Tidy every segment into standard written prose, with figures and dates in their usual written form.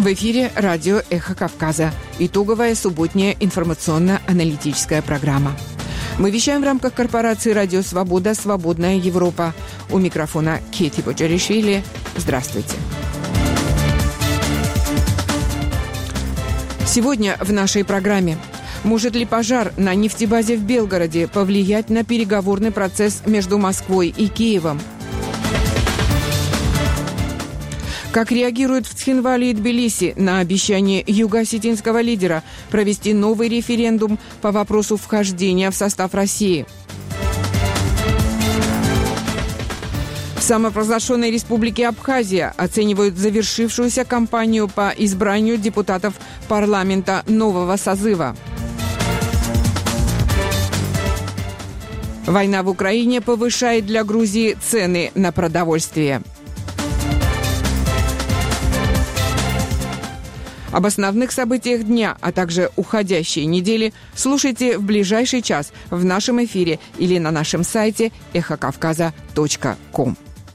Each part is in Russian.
В эфире радио «Эхо Кавказа». Итоговая субботняя информационно-аналитическая программа. Мы вещаем в рамках корпорации «Радио Свобода. Свободная Европа». У микрофона Кети Боджаришвили. Здравствуйте. Сегодня в нашей программе. Может ли пожар на нефтебазе в Белгороде повлиять на переговорный процесс между Москвой и Киевом? Как реагируют в Цхинвале и Тбилиси на обещание юго-осетинского лидера провести новый референдум по вопросу вхождения в состав России? В самопровозглашенной республике Абхазия оценивают завершившуюся кампанию по избранию депутатов парламента нового созыва. Война в Украине повышает для Грузии цены на продовольствие. Об основных событиях дня, а также уходящей недели слушайте в ближайший час в нашем эфире или на нашем сайте эхокавказа.ком.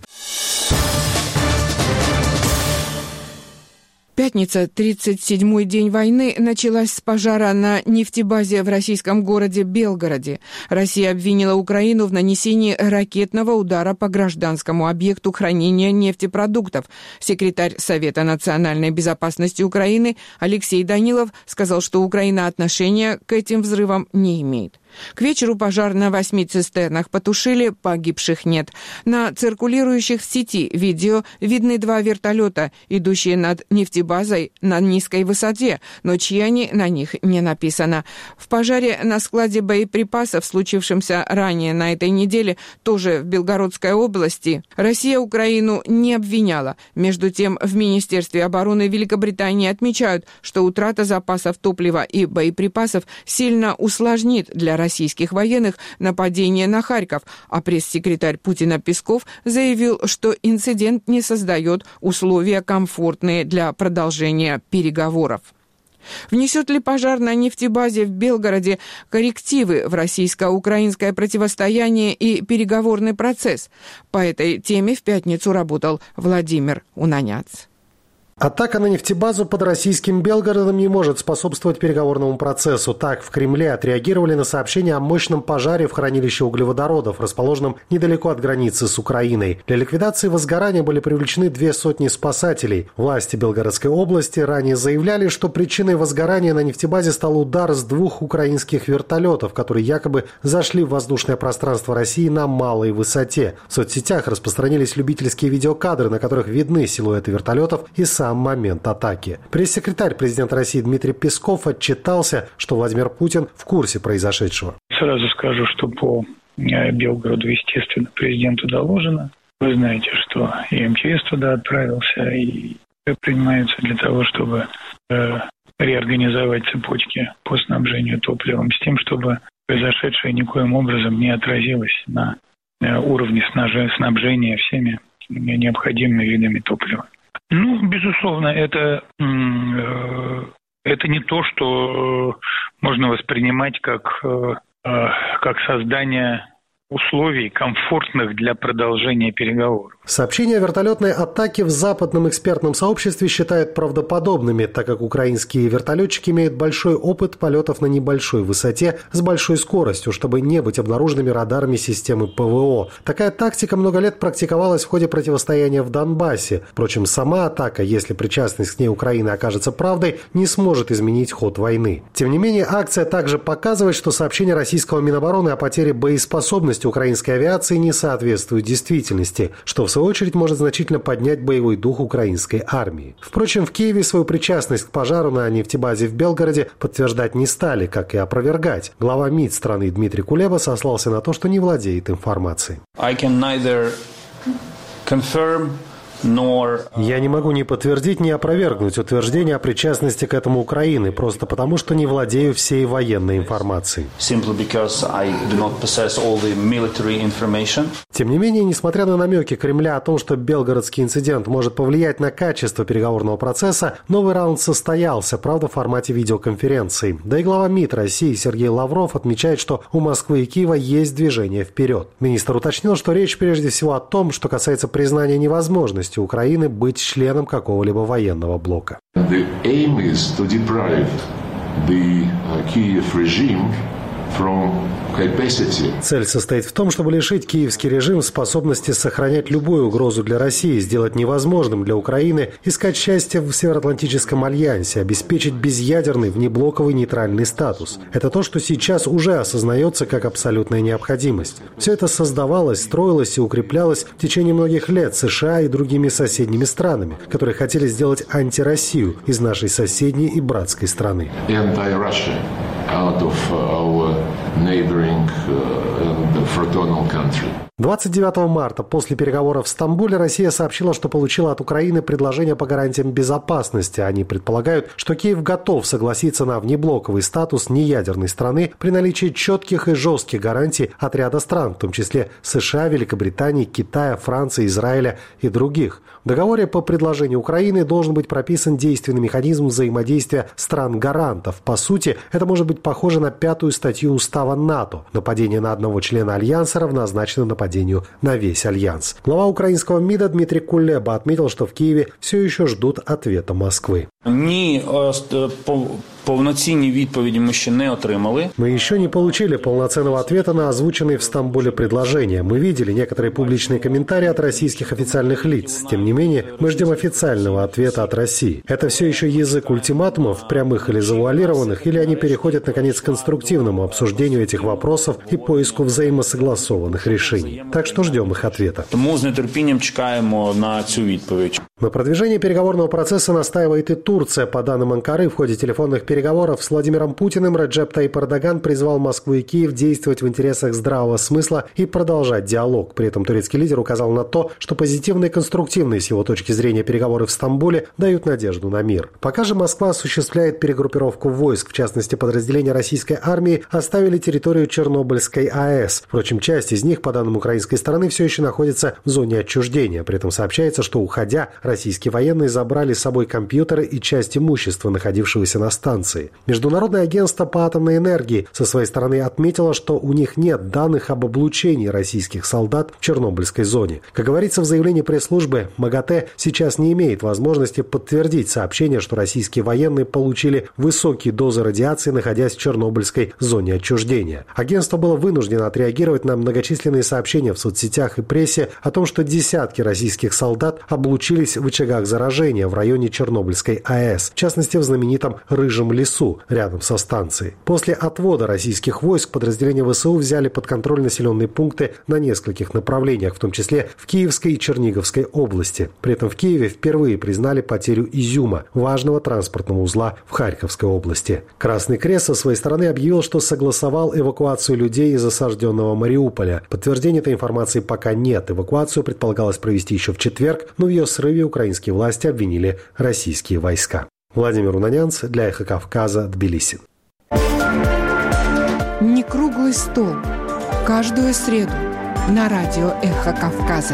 Пятница, 37-й день войны, началась с пожара на нефтебазе в российском городе Белгороде. Россия обвинила Украину в нанесении ракетного удара по гражданскому объекту хранения нефтепродуктов. Секретарь Совета национальной безопасности Украины Алексей Данилов сказал, что Украина отношения к этим взрывам не имеет. К вечеру пожар на 8 цистернах потушили, погибших нет. На циркулирующих в сети видео видны 2 вертолета, идущие над нефтебазой на низкой высоте, но чьи они, на них не написано. В пожаре на складе боеприпасов, случившемся ранее на этой неделе, тоже в Белгородской области, Россия Украину не обвиняла. Между тем, в Министерстве обороны Великобритании отмечают, что утрата запасов топлива и боеприпасов сильно усложнит для российских военных нападение на Харьков, а пресс-секретарь Путина Песков заявил, что инцидент не создает условия комфортные для продолжения переговоров. Внесет ли пожар на нефтебазе в Белгороде коррективы в российско-украинское противостояние и переговорный процесс? По этой теме в пятницу работал Владимир Унаняц. Атака на нефтебазу под российским Белгородом не может способствовать переговорному процессу. Так, в Кремле отреагировали на сообщение о мощном пожаре в хранилище углеводородов, расположенном недалеко от границы с Украиной. Для ликвидации возгорания были привлечены 200 спасателей. Власти Белгородской области ранее заявляли, что причиной возгорания на нефтебазе стал удар с 2 украинских вертолетов, которые якобы зашли в воздушное пространство России на малой высоте. В соцсетях распространились любительские видеокадры, на которых видны силуэты вертолетов и сам момент атаки. Пресс-секретарь президента России Дмитрий Песков отчитался, что Владимир Путин в курсе произошедшего. Сразу скажу, что по Белгороду, естественно, президенту доложено. Вы знаете, что и МЧС туда отправился, и принимается для того, чтобы реорганизовать цепочки по снабжению топливом, с тем, чтобы произошедшее никоим образом не отразилось на уровне снабжения всеми необходимыми видами топлива. Безусловно, это не то, что можно воспринимать как создание условий, комфортных для продолжения переговоров. Сообщения о вертолетной атаке в западном экспертном сообществе считают правдоподобными, так как украинские вертолетчики имеют большой опыт полетов на небольшой высоте с большой скоростью, чтобы не быть обнаруженными радарами системы ПВО. Такая тактика много лет практиковалась в ходе противостояния в Донбассе. Впрочем, сама атака, если причастность к ней Украины окажется правдой, не сможет изменить ход войны. Тем не менее, акция также показывает, что сообщения российского Минобороны о потере боеспособности украинской авиации не соответствуют действительности, что в свою очередь может значительно поднять боевой дух украинской армии. Впрочем, в Киеве свою причастность к пожару на нефтебазе в Белгороде подтверждать не стали, как и опровергать. Глава МИД страны Дмитрий Кулеба сослался на то, что не владеет информацией. Я не могу ни подтвердить, ни опровергнуть утверждение о причастности к этому Украины, просто потому, что не владею всей военной информацией. Тем не менее, несмотря на намеки Кремля о том, что белгородский инцидент может повлиять на качество переговорного процесса, новый раунд состоялся, правда, в формате видеоконференции. Да и глава МИД России Сергей Лавров отмечает, что у Москвы и Киева есть движение вперед. Министр уточнил, что речь прежде всего о том, что касается признания невозможности возможности Украины быть членом какого-либо военного блока. The aim is to deprive the Kyiv regime from capacity. Цель состоит в том, чтобы лишить киевский режим способности сохранять любую угрозу для России, сделать невозможным для Украины искать счастье в Североатлантическом альянсе, обеспечить безъядерный внеблоковый нейтральный статус. Это то, что сейчас уже осознается как абсолютная необходимость. Все это создавалось, строилось и укреплялось в течение многих лет США и другими соседними странами, которые хотели сделать антироссию из нашей соседней и братской страны. Anti-Russia out of our neighboring and fraternal country. 29 марта после переговоров в Стамбуле Россия сообщила, что получила от Украины предложение по гарантиям безопасности. Они предполагают, что Киев готов согласиться на внеблоковый статус неядерной страны при наличии четких и жестких гарантий от ряда стран, в том числе США, Великобритании, Китая, Франции, Израиля и других. В договоре по предложению Украины должен быть прописан действенный механизм взаимодействия стран-гарантов. По сути, это может быть похоже на 5-ю статью Устава НАТО. Нападение на одного члена Альянса равнозначно нападению на весь Альянс. Глава украинского МИДа Дмитрий Кулеба отметил, что в Киеве все еще ждут ответа Москвы. Повноцінні відповіді ми ще не отримали. Мы еще не получили полноценного ответа на озвученные в Стамбуле предложения. Мы видели некоторые публичные комментарии от российских официальных лиц. Тем не менее, мы ждем официального ответа от России. Это все еще язык ультиматумов, прямых или завуалированных, или они переходят, наконец, к конструктивному обсуждению этих вопросов и поиску взаимосогласованных решений. Так что ждем их ответа. Тому з нетерпінням чекаємо на цю відповідь. На продвижение переговорного процесса настаивает и Турция. По данным Анкары, в ходе телефонных переговоров с Владимиром Путиным Реджеп Таyyip Эрдоган призвал Москву и Киев действовать в интересах здравого смысла и продолжать диалог. При этом турецкий лидер указал на то, что позитивные и конструктивные с его точки зрения переговоры в Стамбуле дают надежду на мир. Пока же Москва осуществляет перегруппировку войск, в частности подразделения российской армии оставили территорию Чернобыльской АЭС. Впрочем, часть из них, по данным украинской стороны, все еще находится в зоне отчуждения. При этом сообщается, что, уходя, российские военные забрали с собой компьютеры и часть имущества, находившегося на станции. Международное агентство по атомной энергии со своей стороны отметило, что у них нет данных об облучении российских солдат в Чернобыльской зоне. Как говорится в заявлении пресс-службы, МАГАТЭ сейчас не имеет возможности подтвердить сообщение, что российские военные получили высокие дозы радиации, находясь в Чернобыльской зоне отчуждения. Агентство было вынуждено отреагировать на многочисленные сообщения в соцсетях и прессе о том, что десятки российских солдат облучились в очагах заражения в районе Чернобыльской АЭС, в частности в знаменитом Рыжем лесу рядом со станцией. После отвода российских войск подразделения ВСУ взяли под контроль населенные пункты на нескольких направлениях, в том числе в Киевской и Черниговской области. При этом в Киеве впервые признали потерю Изюма, важного транспортного узла в Харьковской области. Красный Крест со своей стороны объявил, что согласовал эвакуацию людей из осажденного Мариуполя. Подтверждения этой информации пока нет. Эвакуацию предполагалось провести еще в четверг, но в ее срыве украинские власти обвинили российские войска. Владимир Унанянц для «Эхо Кавказа», Тбилиси. Не круглый стол. Каждую среду на радио «Эхо Кавказа».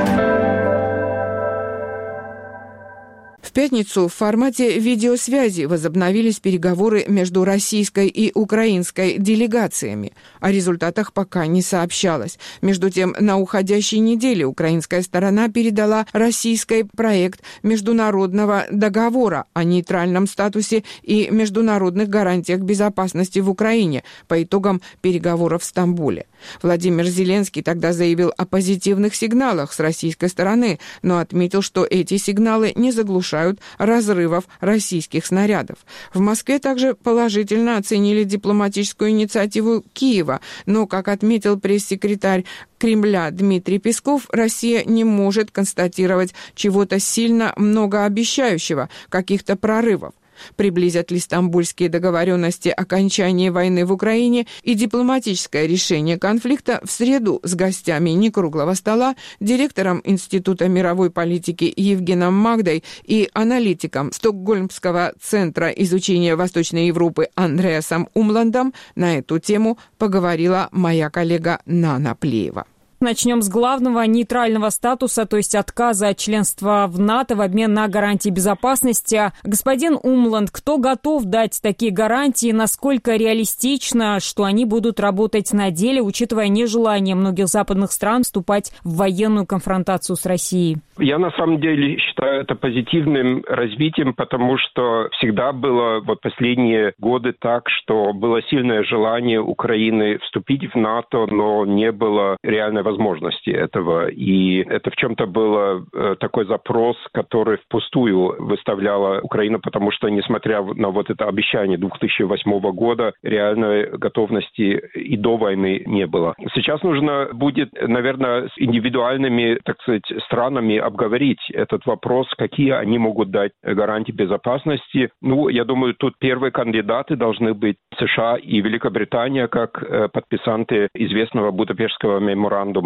В пятницу в формате видеосвязи возобновились переговоры между российской и украинской делегациями. О результатах пока не сообщалось. Между тем, на уходящей неделе украинская сторона передала российской проект международного договора о нейтральном статусе и международных гарантиях безопасности в Украине по итогам переговоров в Стамбуле. Владимир Зеленский тогда заявил о позитивных сигналах с российской стороны, но отметил, что эти сигналы не заглушают разрывов российских снарядов. В Москве также положительно оценили дипломатическую инициативу Киева, но, как отметил пресс-секретарь Кремля Дмитрий Песков, Россия не может констатировать чего-то сильно многообещающего, каких-то прорывов. Приблизят ли стамбульские договоренности окончания войны в Украине и дипломатическое решение конфликта, в среду с гостями некруглого стола, директором Института мировой политики Евгеном Магдой и аналитиком Стокгольмского центра изучения Восточной Европы Андреасом Умландом на эту тему поговорила моя коллега Нана Плеева. Начнем с главного: нейтрального статуса, то есть отказа от членства в НАТО в обмен на гарантии безопасности. Господин Умланд, кто готов дать такие гарантии, насколько реалистично, что они будут работать на деле, учитывая нежелание многих западных стран вступать в военную конфронтацию с Россией? Я на самом деле считаю это позитивным развитием, потому что всегда было последние годы так, что было сильное желание Украины вступить в НАТО, но не было реальной возможности этого. И это в чем-то был такой запрос, который впустую выставляла Украина, потому что, несмотря на это обещание 2008 года, реальной готовности и до войны не было. Сейчас нужно будет, наверное, с индивидуальными, странами обговорить этот вопрос, какие они могут дать гарантии безопасности. Я думаю, тут первые кандидаты должны быть США и Великобритания, как подписанты известного Будапештского меморандума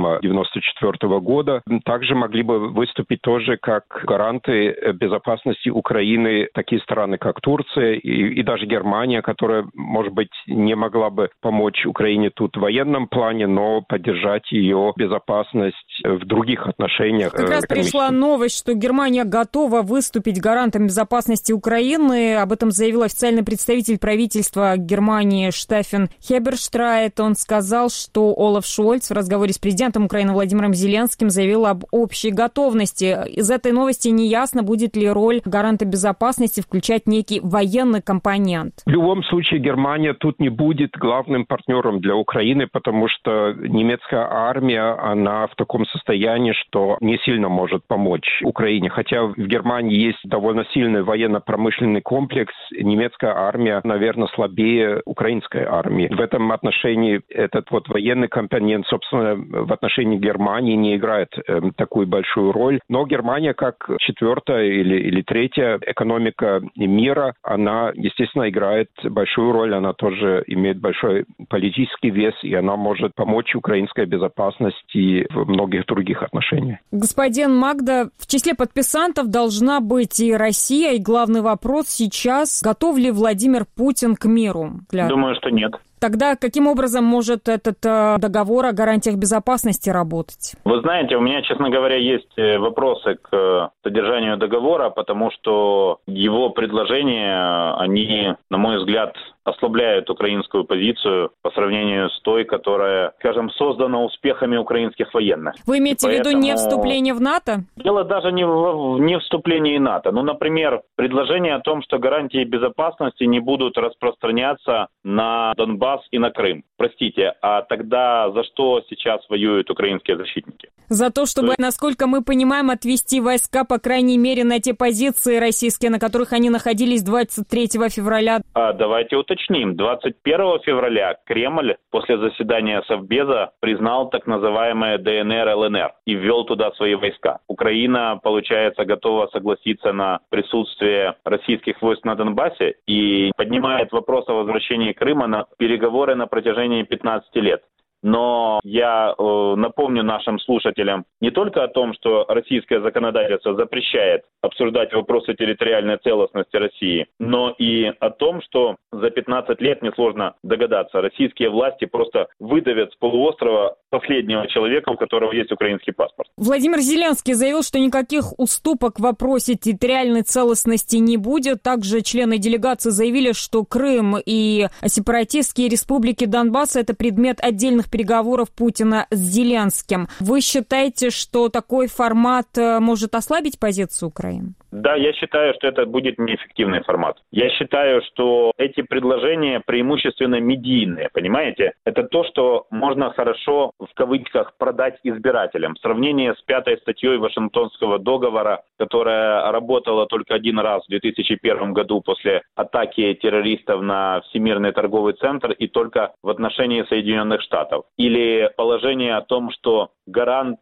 1994 года. Также могли бы выступить тоже как гаранты безопасности Украины такие страны, как Турция и даже Германия, которая, может быть, не могла бы помочь Украине тут в военном плане, но поддержать ее безопасность в других отношениях. Как раз пришла новость, что Германия готова выступить гарантом безопасности Украины. Об этом заявил официальный представитель правительства Германии Штефан Хеберштрайт. Он сказал, что Олаф Шольц в разговоре с президентом Украины Владимиром Зеленским заявил об общей готовности. Из этой новости неясно, будет ли роль гаранта безопасности включать некий военный компонент. В любом случае Германия тут не будет главным партнером для Украины, потому что немецкая армия, она в таком состоянии, что не сильно может помочь Украине. Хотя в Германии есть довольно сильный военно-промышленный комплекс, немецкая армия, наверное, слабее украинской армии. В этом отношении этот военный компонент, собственно, в отношении Германии не играет такую большую роль. Но Германия, как четвертая или третья экономика мира, она, естественно, играет большую роль. Она тоже имеет большой политический вес, и она может помочь украинской безопасности в многих других отношениях. Господин Магда, в числе подписантов должна быть и Россия. И главный вопрос сейчас: готов ли Владимир Путин к миру? Думаю, что нет. Тогда каким образом может этот договор о гарантиях безопасности работать? Вы знаете, у меня, честно говоря, есть вопросы к содержанию договора, потому что его предложения, они, на мой взгляд, ослабляют украинскую позицию по сравнению с той, которая, скажем, создана успехами украинских военных. Вы имеете в виду не вступление в НАТО? Дело даже не в вступлении в НАТО. Например, предложение о том, что гарантии безопасности не будут распространяться на Донбасс и на Крым. Простите, а тогда за что сейчас воюют украинские защитники? За то, чтобы, насколько мы понимаем, отвести войска, по крайней мере, на те позиции российские, на которых они находились 23 февраля. Давайте уточним. 21 февраля Кремль после заседания Совбеза признал так называемое ДНР, ЛНР и ввел туда свои войска. Украина, получается, готова согласиться на присутствие российских войск на Донбассе и поднимает вопрос о возвращении Крыма на переговоры на протяжении 15 лет. Но я напомню нашим слушателям не только о том, что российское законодательство запрещает обсуждать вопросы территориальной целостности России, но и о том, что за 15 лет, несложно догадаться, российские власти просто выдавят с полуострова последнего человека, у которого есть украинский паспорт. Владимир Зеленский заявил, что никаких уступок в вопросе территориальной целостности не будет. Также члены делегации заявили, что Крым и сепаратистские республики Донбасса – это предмет отдельных переговоров Путина с Зеленским. Вы считаете, что такой формат может ослабить позицию Украины? Да, я считаю, что это будет неэффективный формат. Я считаю, что эти предложения преимущественно медийные, понимаете? Это то, что можно хорошо, в кавычках, продать избирателям. В сравнении с 5-й статьей Вашингтонского договора, которая работала только один раз в 2001 году после атаки террористов на Всемирный торговый центр и только в отношении Соединенных Штатов. Или положение о том, что гаранты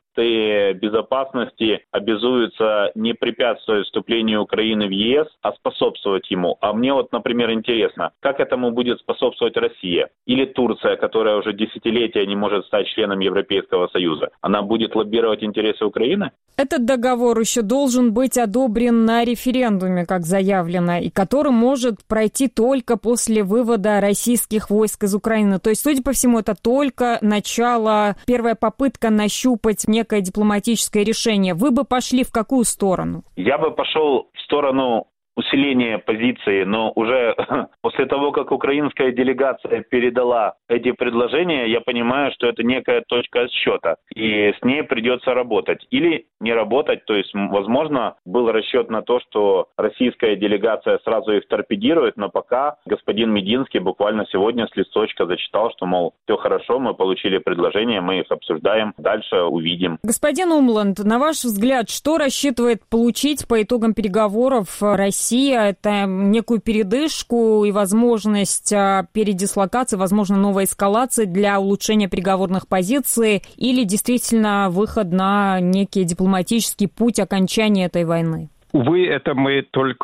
безопасности обязуются не препятствовать вступлению Украины в ЕС, а способствовать ему. А мне например, интересно, как этому будет способствовать Россия или Турция, которая уже десятилетия не может стать членом Европейского Союза. Она будет лоббировать интересы Украины? Этот договор еще должен быть одобрен на референдуме, как заявлено, и который может пройти только после вывода российских войск из Украины. То есть, судя по всему, это только начало, первая попытка начать нащупать некое дипломатическое решение. Вы бы пошли в какую сторону? Я бы пошел в сторону усиление позиции, но уже после того, как украинская делегация передала эти предложения, я понимаю, что это некая точка отсчета, и с ней придется работать. Или не работать, то есть, возможно, был расчет на то, что российская делегация сразу их торпедирует, но пока господин Мединский буквально сегодня с листочка зачитал, что, мол, все хорошо, мы получили предложения, мы их обсуждаем, дальше увидим. Господин Умланд, на ваш взгляд, что рассчитывает получить по итогам переговоров Россия? Это некую передышку и возможность передислокации, возможно, новой эскалации для улучшения переговорных позиций или действительно выход на некий дипломатический путь окончания этой войны? Увы, это мы только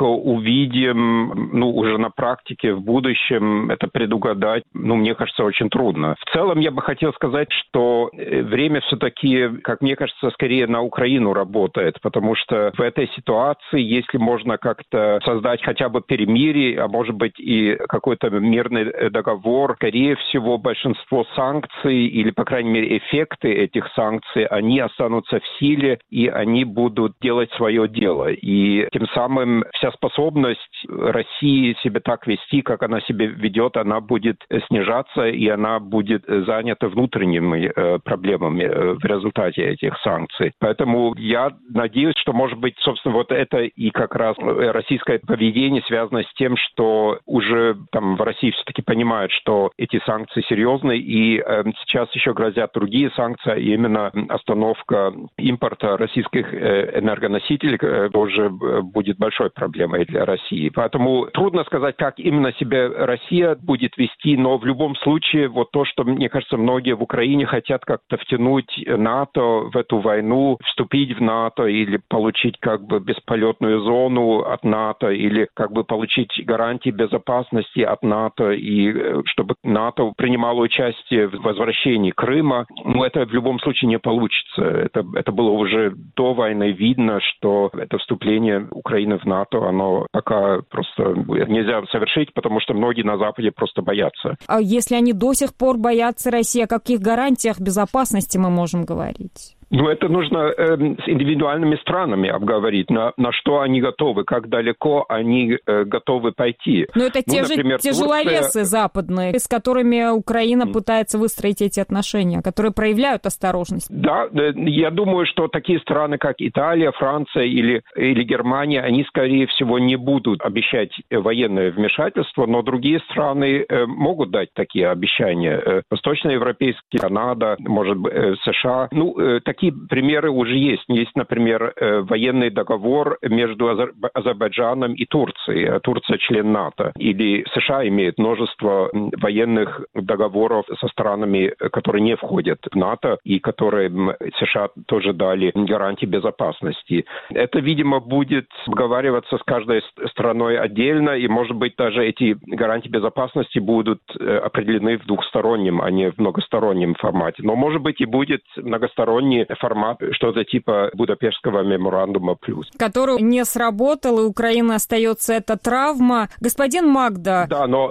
увидим, уже на практике в будущем. Это предугадать, мне кажется, очень трудно. В целом, я бы хотел сказать, что время все-таки, как мне кажется, скорее на Украину работает, потому что в этой ситуации, если можно как-то создать хотя бы перемирие, а может быть и какой-то мирный договор, скорее всего, большинство санкций или, по крайней мере, эффекты этих санкций, они останутся в силе, и они будут делать свое дело. И тем самым вся способность России себя так вести, как она себя ведет, она будет снижаться, и она будет занята внутренними проблемами в результате этих санкций. Поэтому я надеюсь, что, может быть, собственно, вот это и как раз российское поведение связано с тем, что уже там в России все-таки понимают, что эти санкции серьезные, и сейчас еще грозят другие санкции, а именно остановка импорта российских энергоносителей тоже будет большой проблемой для России. Поэтому трудно сказать, как именно себя Россия будет вести, но в любом случае вот то, что, мне кажется, многие в Украине хотят как-то втянуть НАТО в эту войну, вступить в НАТО или получить как бы бесполетную зону от НАТО, или как бы получить гарантии безопасности от НАТО, и чтобы НАТО принимало участие в возвращении Крыма, это в любом случае не получится. Это было уже до войны видно, что это вступление Украины в НАТО, оно пока просто нельзя совершить, потому что многие на Западе просто боятся. А если они до сих пор боятся России, о каких гарантиях безопасности мы можем говорить? Это нужно с индивидуальными странами обговорить, на что они готовы, как далеко они готовы пойти. Но это те же тяжеловесы западные, с которыми Украина пытается выстроить эти отношения, которые проявляют осторожность. Да, я думаю, что такие страны, как Италия, Франция или Германия, они, скорее всего, не будут обещать военное вмешательство, но другие страны могут дать такие обещания. Восточноевропейские, Канада, может быть, США. Такие примеры уже есть. Есть, например, военный договор между Азербайджаном и Турцией. Турция член НАТО. Или США имеет множество военных договоров со странами, которые не входят в НАТО и которые США тоже дали гарантии безопасности. Это, видимо, будет обговариваться с каждой страной отдельно, и, может быть, даже эти гарантии безопасности будут определены в двухстороннем, а не в многостороннем формате. Но, может быть, и будет многосторонний формат, что-то типа Будапештского меморандума плюс. Который не сработал, и Украина остается эта травма. Господин Магда... Да, но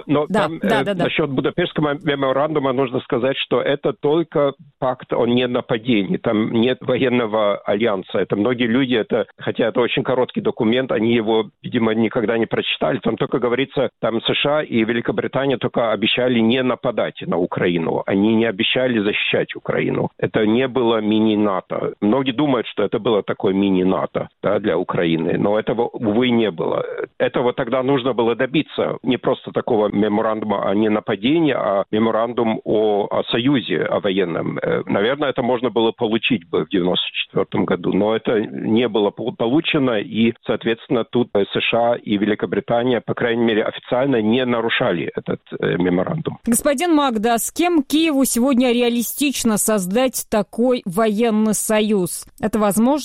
насчет Будапештского меморандума нужно сказать, что это только пакт о ненападении. Там нет военного альянса. Это многие люди, хотя это очень короткий документ, они его, видимо, никогда не прочитали. Там только говорится, там США и Великобритания только обещали не нападать на Украину. Они не обещали защищать Украину. Это не было мини-НАТО. Многие думают, что это было такое мини-НАТО, для Украины, но этого, увы, не было. Этого тогда нужно было добиться. Не просто такого меморандума о ненападении, а меморандум о союзе, о военном. Наверное, это можно было получить бы в 1994 году, но это не было получено, и, соответственно, тут США и Великобритания, по крайней мере, официально не нарушали этот меморандум. Господин Магда, с кем Киеву сегодня реалистично создать такой военный союз? Это возможно?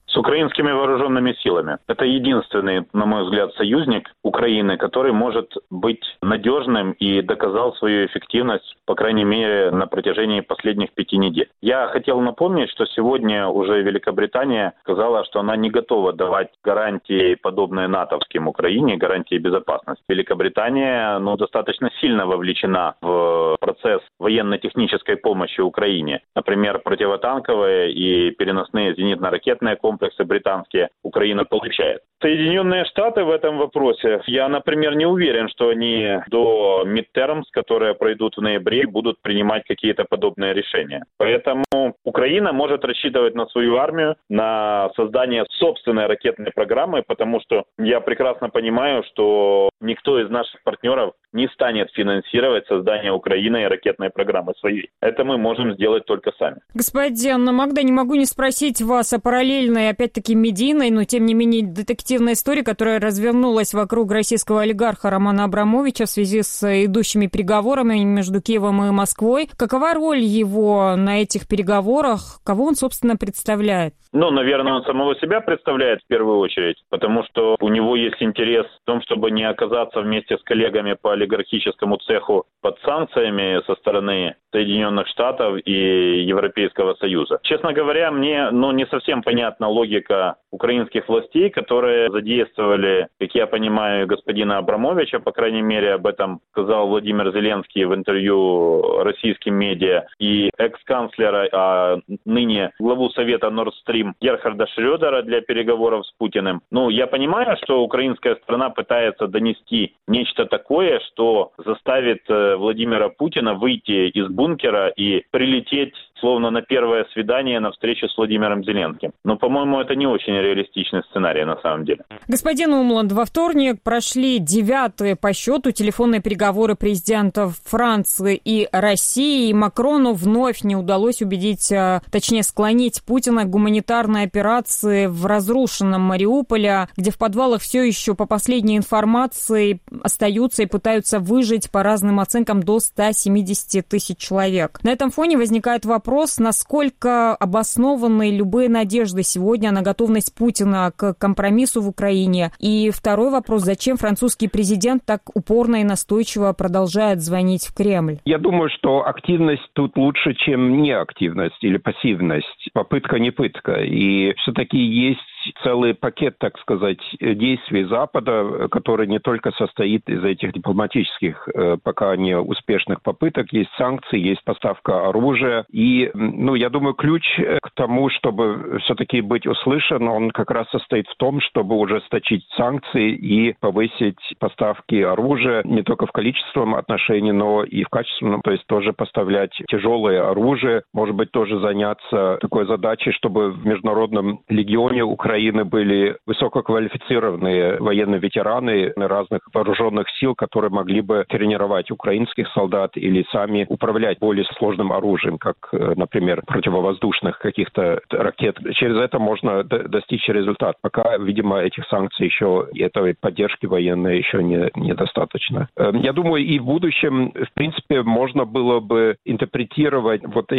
с украинскими вооруженными силами. Это единственный, на мой взгляд, союзник Украины, который может быть надежным и доказал свою эффективность, по крайней мере, на протяжении последних 5 недель. Я хотел напомнить, что сегодня уже Великобритания сказала, что она не готова давать гарантии, подобные натовским Украине, гарантии безопасности. Великобритания достаточно сильно вовлечена в процесс военно-технической помощи Украине. Например, противотанковые и переносные зенитно-ракетные комплексы британские Украина получает. Соединенные Штаты в этом вопросе, я, например, не уверен, что они до midterms, которые пройдут в ноябре, будут принимать какие-то подобные решения. Поэтому Украина может рассчитывать на свою армию, на создание собственной ракетной программы, потому что я прекрасно понимаю, что никто из наших партнеров не станет финансировать создание Украины и ракетной программы своей. Это мы можем сделать только сами. Господин Магда, не могу не спросить вас о параллельной, опять-таки, медийной, но тем не менее детективной истории, которая развернулась вокруг российского олигарха Романа Абрамовича в связи с идущими переговорами между Киевом и Москвой. Какова роль его на этих переговорах? Кого он, собственно, представляет? Наверное, он самого себя представляет в первую очередь, потому что у него есть интерес в том, чтобы не оказаться вместе с коллегами по олигархическому цеху под санкциями со стороны Соединенных Штатов и Европейского Союза. Честно говоря, мне не совсем понятна логика украинских властей, которые задействовали, как я понимаю, господина Абрамовича, по крайней мере, об этом сказал Владимир Зеленский в интервью российским медиа, и экс-канцлера, а ныне главу Совета Nord Stream Герхарда Шрёдера для переговоров с Путиным. Я понимаю, что украинская сторона пытается донести нечто такое, что заставит Владимира Путина выйти из бункера и прилететь словно на первое свидание на встречу с Владимиром Зеленским. Но, по-моему, это не очень реалистичный сценарий на самом деле. Господин Умланд, во вторник прошли 9-е по счету телефонные переговоры президентов Франции и России, и Макрону вновь не удалось убедить, точнее склонить Путина к гуманитарной операции в разрушенном Мариуполе, где в подвалах все еще, по последней информации, остаются и пытаются выжить, по разным оценкам, до 170 тысяч человек. На этом фоне возникает вопрос, насколько обоснованы любые надежды сегодня на готовность Путина к компромиссу в Украине. И второй вопрос, зачем французский президент так упорно и настойчиво продолжает звонить в Кремль? Я думаю, что активность тут лучше, чем неактивность или пассивность. Попытка не пытка. И все-таки есть целый пакет, так сказать, действий Запада, который не только состоит из этих дипломатических, пока не успешных попыток. Есть санкции, есть поставка оружия. И, я думаю, ключ к тому, чтобы все-таки быть услышан, он как раз состоит в том, чтобы ужесточить санкции и повысить поставки оружия не только в количественном отношении, но и в качественном, то есть тоже поставлять тяжелое оружие. Может быть, тоже заняться такой задачей, чтобы в Международном легионе Украины были высококвалифицированные военные ветераны разных вооруженных сил, которые могли бы тренировать украинских солдат или сами управлять более сложным оружием, как, например, противовоздушных каких-то ракет. Через это можно достичь результат. Пока, видимо, этих санкций еще, этой поддержки военной еще недостаточно. Я думаю, и в будущем, в принципе, можно было бы интерпретировать вот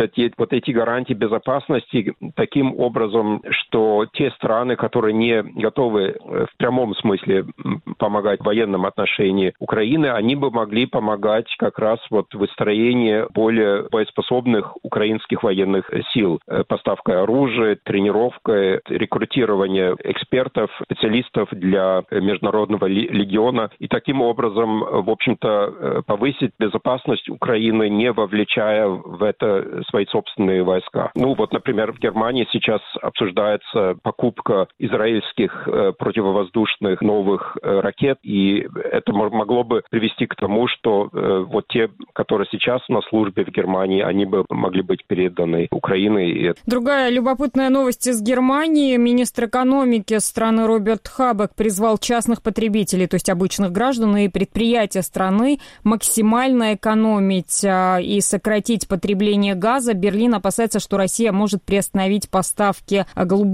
эти гарантии безопасности таким образом, что те страны, которые не готовы в прямом смысле помогать в военном отношении Украины, они бы могли помогать как раз в выстроении более боеспособных украинских военных сил. Поставкой оружия, тренировкой, рекрутирование экспертов, специалистов для Международного легиона. И таким образом, в общем-то, повысить безопасность Украины, не вовлечая в это свои собственные войска. Например, в Германии сейчас обсуждается покупка израильских противовоздушных новых ракет, и это могло бы привести к тому, что те, которые сейчас на службе в Германии, они бы могли быть переданы Украине. Другая любопытная новость из Германии. Министр экономики страны Роберт Хабек призвал частных потребителей, то есть обычных граждан и предприятия страны, максимально экономить и сократить потребление газа. Берлин опасается, что Россия может приостановить поставки голубого тока.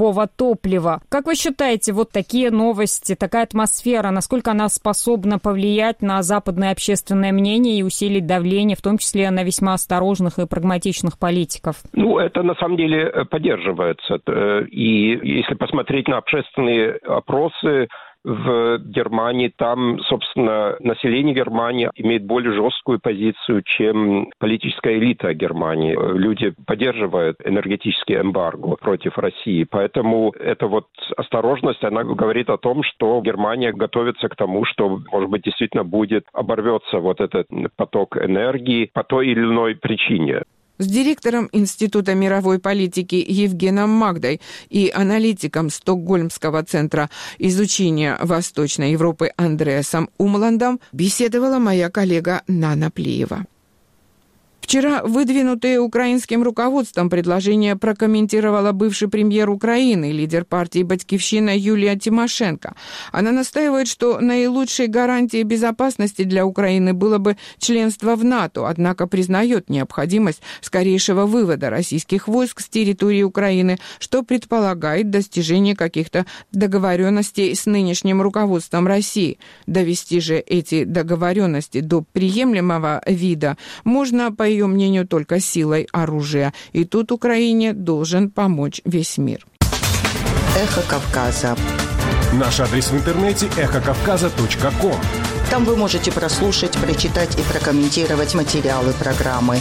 топлива. Как вы считаете, вот такие новости, такая атмосфера, насколько она способна повлиять на западное общественное мнение и усилить давление, в том числе на весьма осторожных и прагматичных политиков? Это на самом деле поддерживается. И если посмотреть на общественные опросы в Германии, там, собственно, население Германии имеет более жесткую позицию, чем политическая элита Германии. Люди поддерживают энергетический эмбарго против России. Поэтому эта осторожность, она говорит о том, что Германия готовится к тому, что, может быть, действительно оборвется этот поток энергии по той или иной причине. С директором Института мировой политики Евгеном Магдой и аналитиком Стокгольмского центра изучения Восточной Европы Андреасом Умландом беседовала моя коллега Нана Плиева. Вчера выдвинутые украинским руководством предложения прокомментировала бывший премьер Украины, лидер партии «Батькивщина» Юлия Тимошенко. Она настаивает, что наилучшей гарантией безопасности для Украины было бы членство в НАТО, однако признает необходимость скорейшего вывода российских войск с территории Украины, что предполагает достижение каких-то договоренностей с нынешним руководством России. Довести же эти договоренности до приемлемого вида можно, по ее мнению, только силой оружия. И тут Украине должен помочь весь мир. Эхо Кавказа. Наш адрес в интернете эхокавказа.ком. Там вы можете прослушать, прочитать и прокомментировать материалы программы.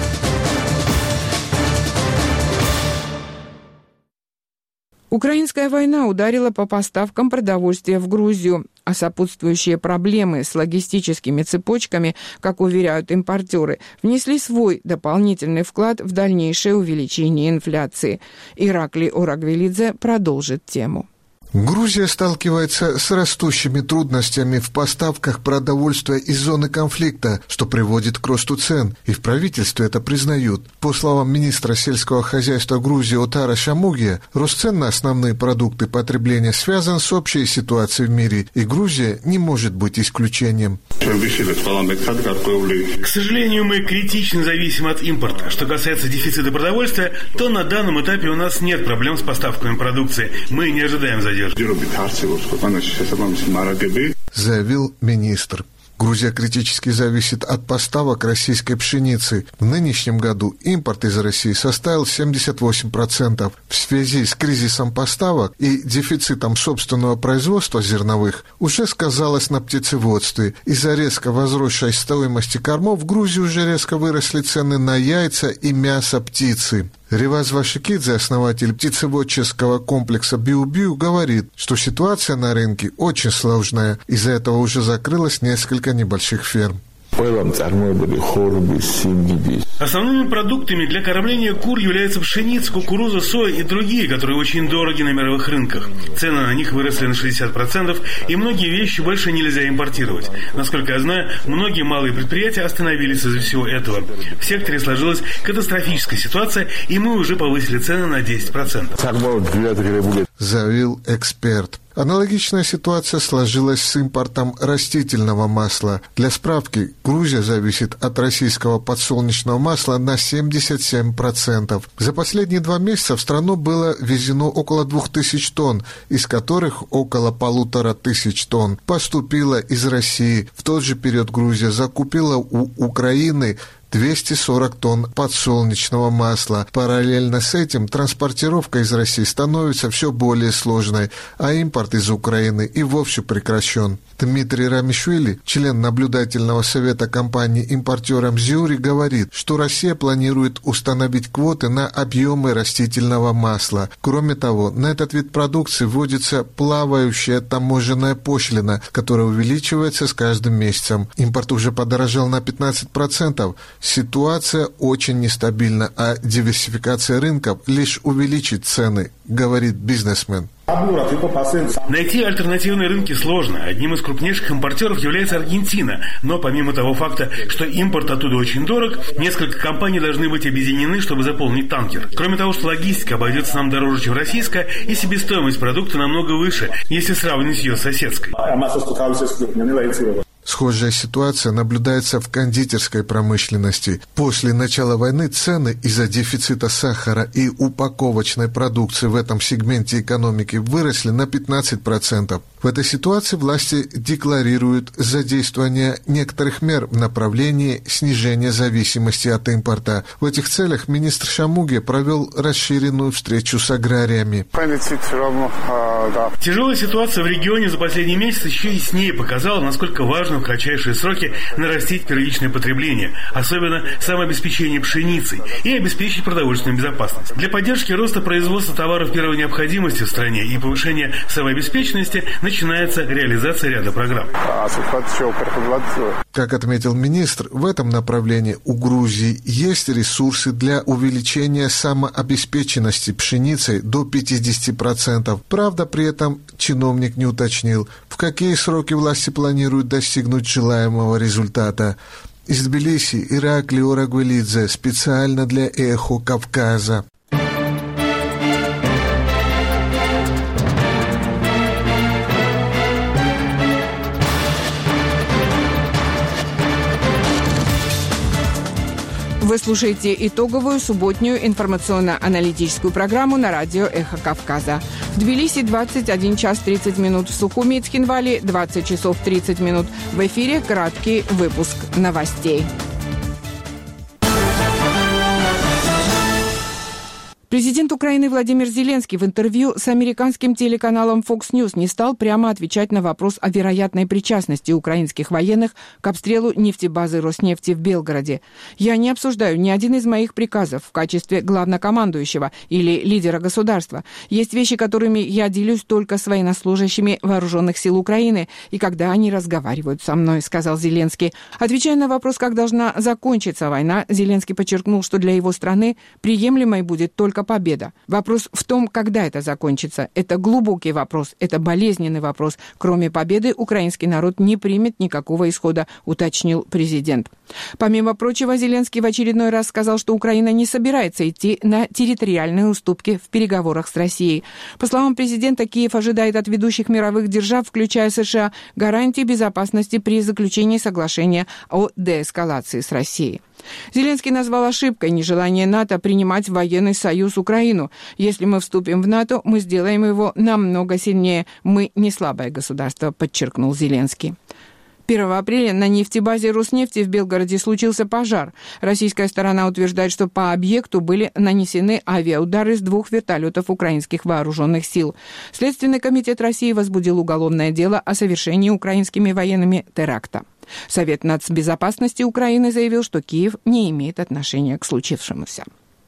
Украинская война ударила по поставкам продовольствия в Грузию, а сопутствующие проблемы с логистическими цепочками, как уверяют импортеры, внесли свой дополнительный вклад в дальнейшее увеличение инфляции. Ираклий Орагвелидзе продолжит тему. Грузия сталкивается с растущими трудностями в поставках продовольствия из зоны конфликта, что приводит к росту цен, и в правительстве это признают. По словам министра сельского хозяйства Грузии Отара Шамугия, рост цен на основные продукты потребления связан с общей ситуацией в мире, и Грузия не может быть исключением. К сожалению, мы критично зависим от импорта. Что касается дефицита продовольствия, то на данном этапе у нас нет проблем с поставками продукции. Мы не ожидаем задержки. Заявил министр. Грузия критически зависит от поставок российской пшеницы. В нынешнем году импорт из России составил 78%. В связи с кризисом поставок и дефицитом собственного производства зерновых уже сказалось на птицеводстве. Из-за резко возросшей стоимости кормов в Грузии уже резко выросли цены на яйца и мясо птицы. Реваз Вашикидзе, основатель птицеводческого комплекса Биу-Биу, говорит, что ситуация на рынке очень сложная. Из-за этого уже закрылось несколько небольших ферм. Основными продуктами для кормления кур являются пшеница, кукуруза, соя и другие, которые очень дороги на мировых рынках. Цены на них выросли на 60%, и многие вещи больше нельзя импортировать. Насколько я знаю, многие малые предприятия остановились из-за всего этого. В секторе сложилась катастрофическая ситуация, и мы уже повысили цены на 10%. Заявил эксперт. Аналогичная ситуация сложилась с импортом растительного масла. Для справки, Грузия зависит от российского подсолнечного масла на 77%. За последние 2 месяца в страну было ввезено около 2000 тонн, из которых около 1500 тонн поступило из России. В тот же период Грузия закупила у Украины 240 тонн подсолнечного масла. Параллельно с этим транспортировка из России становится все более сложной, а импорт из Украины и вовсе прекращен. Дмитрий Рамишвили, член наблюдательного совета компании-импортера Мзиури, говорит, что Россия планирует установить квоты на объемы растительного масла. Кроме того, на этот вид продукции вводится плавающая таможенная пошлина, которая увеличивается с каждым месяцем. Импорт уже подорожал на 15%. Ситуация очень нестабильна, а диверсификация рынков лишь увеличит цены, говорит бизнесмен. Найти альтернативные рынки сложно. Одним из крупнейших импортеров является Аргентина. Но помимо того факта, что импорт оттуда очень дорог, несколько компаний должны быть объединены, чтобы заполнить танкер. Кроме того, что логистика обойдется нам дороже, чем российская, и себестоимость продукта намного выше, если сравнить ее с соседской. Схожая ситуация наблюдается в кондитерской промышленности. После начала войны цены из-за дефицита сахара и упаковочной продукции в этом сегменте экономики выросли на 15%. В этой ситуации власти декларируют задействование некоторых мер в направлении снижения зависимости от импорта. В этих целях министр Шамуге провел расширенную встречу с аграриями. Тяжелая ситуация в регионе за последний месяц еще яснее показала, насколько важно в кратчайшие сроки нарастить первичное потребление, особенно самообеспечение пшеницей, и обеспечить продовольственную безопасность. Для поддержки роста производства товаров первой необходимости в стране и повышения самообеспеченности начинается реализация ряда программ. Как отметил министр, в этом направлении у Грузии есть ресурсы для увеличения самообеспеченности пшеницей до 50%. Правда, при этом чиновник не уточнил, в какие сроки власти планируют достигнуть желаемого результата. Из Тбилиси Ираклий Орагвелидзе специально для «Эхо Кавказа». Вы слушаете итоговую субботнюю информационно-аналитическую программу на радио «Эхо Кавказа». В Тбилиси 21 час 30 минут, в Сухуми и Цхинвале 20 часов 30 минут. В эфире краткий выпуск новостей. Президент Украины Владимир Зеленский в интервью с американским телеканалом Fox News не стал прямо отвечать на вопрос о вероятной причастности украинских военных к обстрелу нефтебазы Роснефти в Белгороде. «Я не обсуждаю ни один из моих приказов в качестве главнокомандующего или лидера государства. Есть вещи, которыми я делюсь только с военнослужащими вооруженных сил Украины, и когда они разговаривают со мной», — сказал Зеленский. Отвечая на вопрос, как должна закончиться война, Зеленский подчеркнул, что для его страны приемлемой будет только победа. Вопрос в том, когда это закончится. Это глубокий вопрос, это болезненный вопрос. Кроме победы, украинский народ не примет никакого исхода, уточнил президент. Помимо прочего, Зеленский в очередной раз сказал, что Украина не собирается идти на территориальные уступки в переговорах с Россией. По словам президента, Киев ожидает от ведущих мировых держав, включая США, гарантии безопасности при заключении соглашения о деэскалации с Россией. Зеленский назвал ошибкой нежелание НАТО принимать в военный союз Украину. «Если мы вступим в НАТО, мы сделаем его намного сильнее. Мы не слабое государство», подчеркнул Зеленский. 1 апреля на нефтебазе Роснефти в Белгороде случился пожар. Российская сторона утверждает, что по объекту были нанесены авиаудары с 2 вертолетов украинских вооруженных сил. Следственный комитет России возбудил уголовное дело о совершении украинскими военными теракта. Совет нацбезопасности Украины заявил, что Киев не имеет отношения к случившемуся.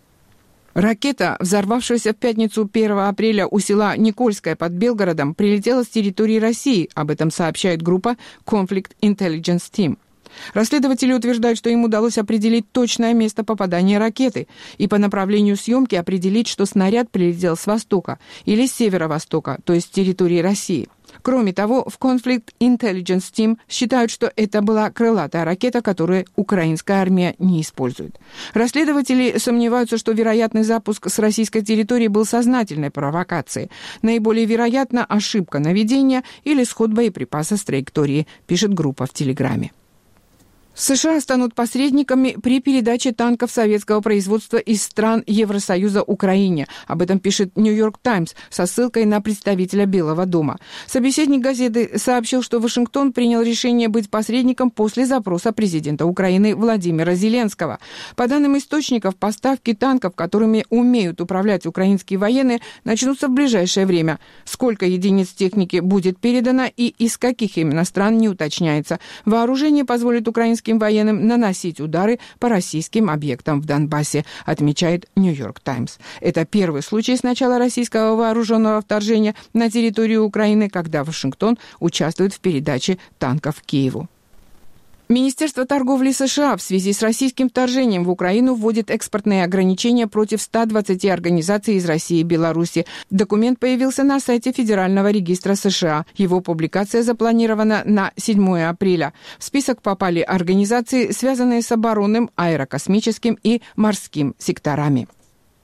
Ракета, взорвавшаяся в пятницу 1 апреля у села Никольское под Белгородом, прилетела с территории России. Об этом сообщает группа Conflict Intelligence Team. Расследователи утверждают, что им удалось определить точное место попадания ракеты и по направлению съемки определить, что снаряд прилетел с востока или с северо-востока, то есть с территории России. Кроме того, в Conflict Intelligence Team считают, что это была крылатая ракета, которую украинская армия не использует. Расследователи сомневаются, что вероятный запуск с российской территории был сознательной провокацией. Наиболее вероятна ошибка наведения или сход боеприпаса с траектории, пишет группа в Телеграме. США станут посредниками при передаче танков советского производства из стран Евросоюза Украине. Об этом пишет «Нью-Йорк Таймс» со ссылкой на представителя Белого дома. Собеседник газеты сообщил, что Вашингтон принял решение быть посредником после запроса президента Украины Владимира Зеленского. По данным источников, поставки танков, которыми умеют управлять украинские военные, начнутся в ближайшее время. Сколько единиц техники будет передано и из каких именно стран, не уточняется. Вооружение позволит украинским военным наносить удары по российским объектам в Донбассе, отмечает «Нью-Йорк Таймс». Это первый случай с начала российского вооруженного вторжения на территорию Украины, когда Вашингтон участвует в передаче танков Киеву. Министерство торговли США в связи с российским вторжением в Украину вводит экспортные ограничения против 120 организаций из России и Беларуси. Документ появился на сайте Федерального регистра США. Его публикация запланирована на 7 апреля. В список попали организации, связанные с оборонным, аэрокосмическим и морским секторами.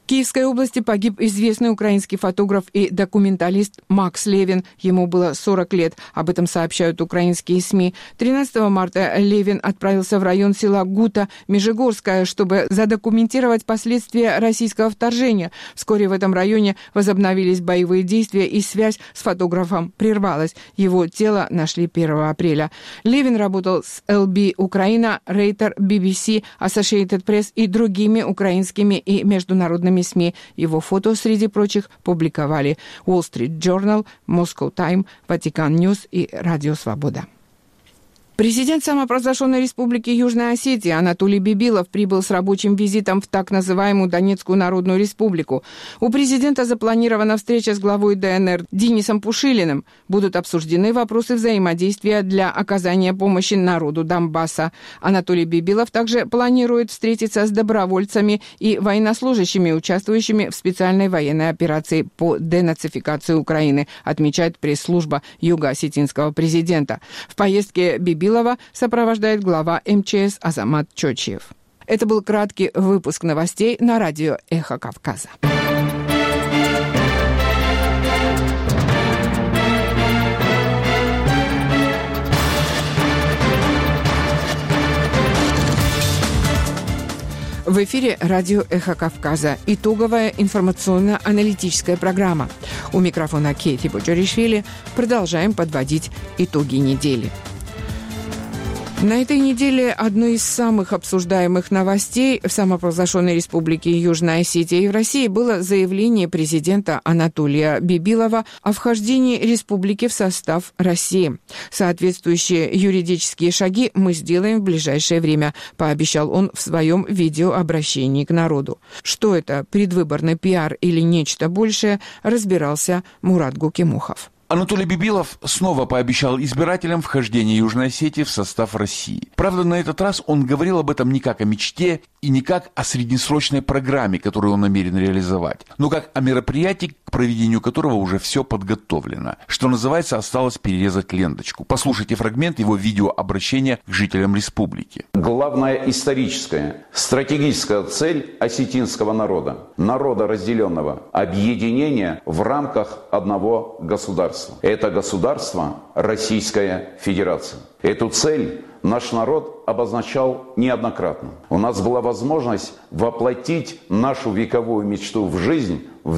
В Киевской области погиб известный украинский фотограф и документалист Макс Левин. Ему было 40 лет. Об этом сообщают украинские СМИ. 13 марта Левин отправился в район села Гута, Межигорская, чтобы задокументировать последствия российского вторжения. Вскоре в этом районе возобновились боевые действия, и связь с фотографом прервалась. Его тело нашли 1 апреля. Левин работал с LB Украина, Рейтер, BBC, Associated Press и другими украинскими и международными СМИ. Его фото, среди прочих, публиковали Wall Street Journal, Moscow Time, Vatican News и Радио Свобода. Президент самопровозглашенной республики Южная Осетия Анатолий Бибилов прибыл с рабочим визитом в так называемую Донецкую Народную Республику. У президента запланирована встреча с главой ДНР Денисом Пушилиным. Будут обсуждены вопросы взаимодействия для оказания помощи народу Донбасса. Анатолий Бибилов также планирует встретиться с добровольцами и военнослужащими, участвующими в специальной военной операции по денацификации Украины, отмечает пресс-служба юго-осетинского президента. В поездке Бибилова сопровождает глава МЧС Азамат Чочиев. Это был краткий выпуск новостей на радио «Эхо Кавказа». В эфире радио «Эхо Кавказа». Итоговая информационно-аналитическая программа. У микрофона Кейти Боджоришвили. Продолжаем подводить итоги недели. На этой неделе одной из самых обсуждаемых новостей в самопровозглашенной республике Южная Осетия и в России было заявление президента Анатолия Бибилова о вхождении республики в состав России. Соответствующие юридические шаги мы сделаем в ближайшее время, пообещал он в своем видеообращении к народу. Что это, предвыборный пиар или нечто большее, разбирался Мурат Гукимухов. Анатолий Бибилов снова пообещал избирателям вхождение Южной Осетии в состав России. Правда, на этот раз он говорил об этом не как о мечте и не как о среднесрочной программе, которую он намерен реализовать, но как о мероприятии, к проведению которого уже все подготовлено. Что называется, осталось перерезать ленточку. Послушайте фрагмент его видеообращения к жителям республики. Главная историческая, стратегическая цель осетинского народа разделенного, объединение в рамках одного государства. Это государство Российская Федерация. Эту цель наш народ обозначал неоднократно. У нас была возможность воплотить нашу вековую мечту в жизнь в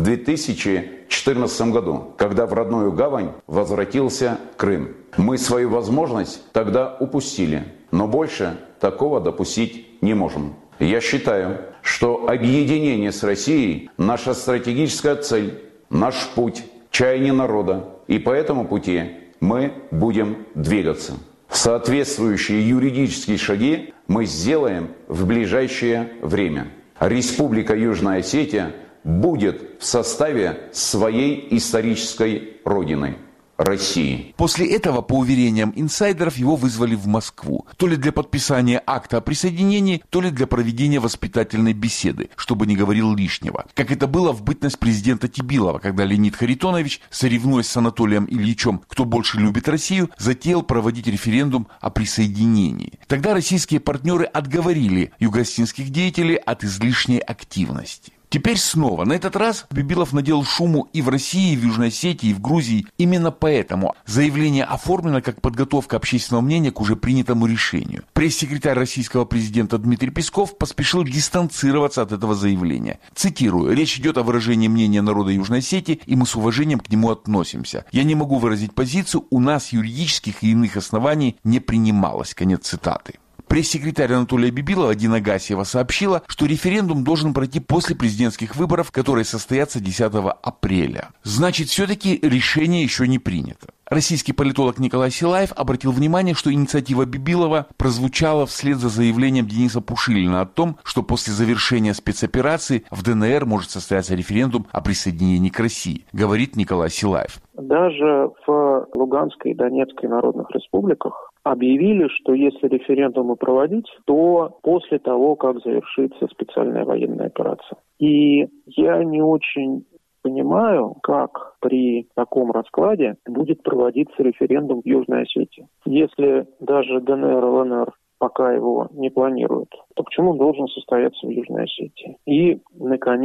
2014 году, когда в родную гавань возвратился Крым. Мы свою возможность тогда упустили, но больше такого допустить не можем. Я считаю, что объединение с Россией – наша стратегическая цель, наш путь, чаяние народа. И по этому пути мы будем двигаться. Соответствующие юридические шаги мы сделаем в ближайшее время. Республика Южная Осетия будет в составе своей исторической родины – России. После этого, по уверениям инсайдеров, его вызвали в Москву. То ли для подписания акта о присоединении, то ли для проведения воспитательной беседы, чтобы не говорил лишнего. Как это было в бытность президента Тибилова, когда Леонид Харитонович, соревнуясь с Анатолием Ильичем, кто больше любит Россию, затеял проводить референдум о присоединении. Тогда российские партнеры отговорили юго-осетинских деятелей от излишней активности. Теперь снова. На этот раз Бибилов наделал шуму и в России, и в Южной Осетии, и в Грузии. Именно поэтому заявление оформлено как подготовка общественного мнения к уже принятому решению. Пресс-секретарь российского президента Дмитрий Песков поспешил дистанцироваться от этого заявления. Цитирую. «Речь идет о выражении мнения народа Южной Осетии, и мы с уважением к нему относимся. Я не могу выразить позицию, у нас юридических и иных оснований не принималось». Конец цитаты. Пресс-секретарь Анатолия Бибилова Дина Гасиева сообщила, что референдум должен пройти после президентских выборов, которые состоятся 10 апреля. Значит, все-таки решение еще не принято. Российский политолог Николай Силаев обратил внимание, что инициатива Бибилова прозвучала вслед за заявлением Дениса Пушилина о том, что после завершения спецоперации в ДНР может состояться референдум о присоединении к России, говорит Николай Силаев. Даже в Луганской и Донецкой народных республиках объявили, что если референдумы проводить, то после того, как завершится специальная военная операция. И я не очень понимаю, как при таком раскладе будет проводиться референдум в Южной Осетии. Если даже ДНР и ЛНР пока его не планируют, то почему он должен состояться в Южной Осетии? И, наконец,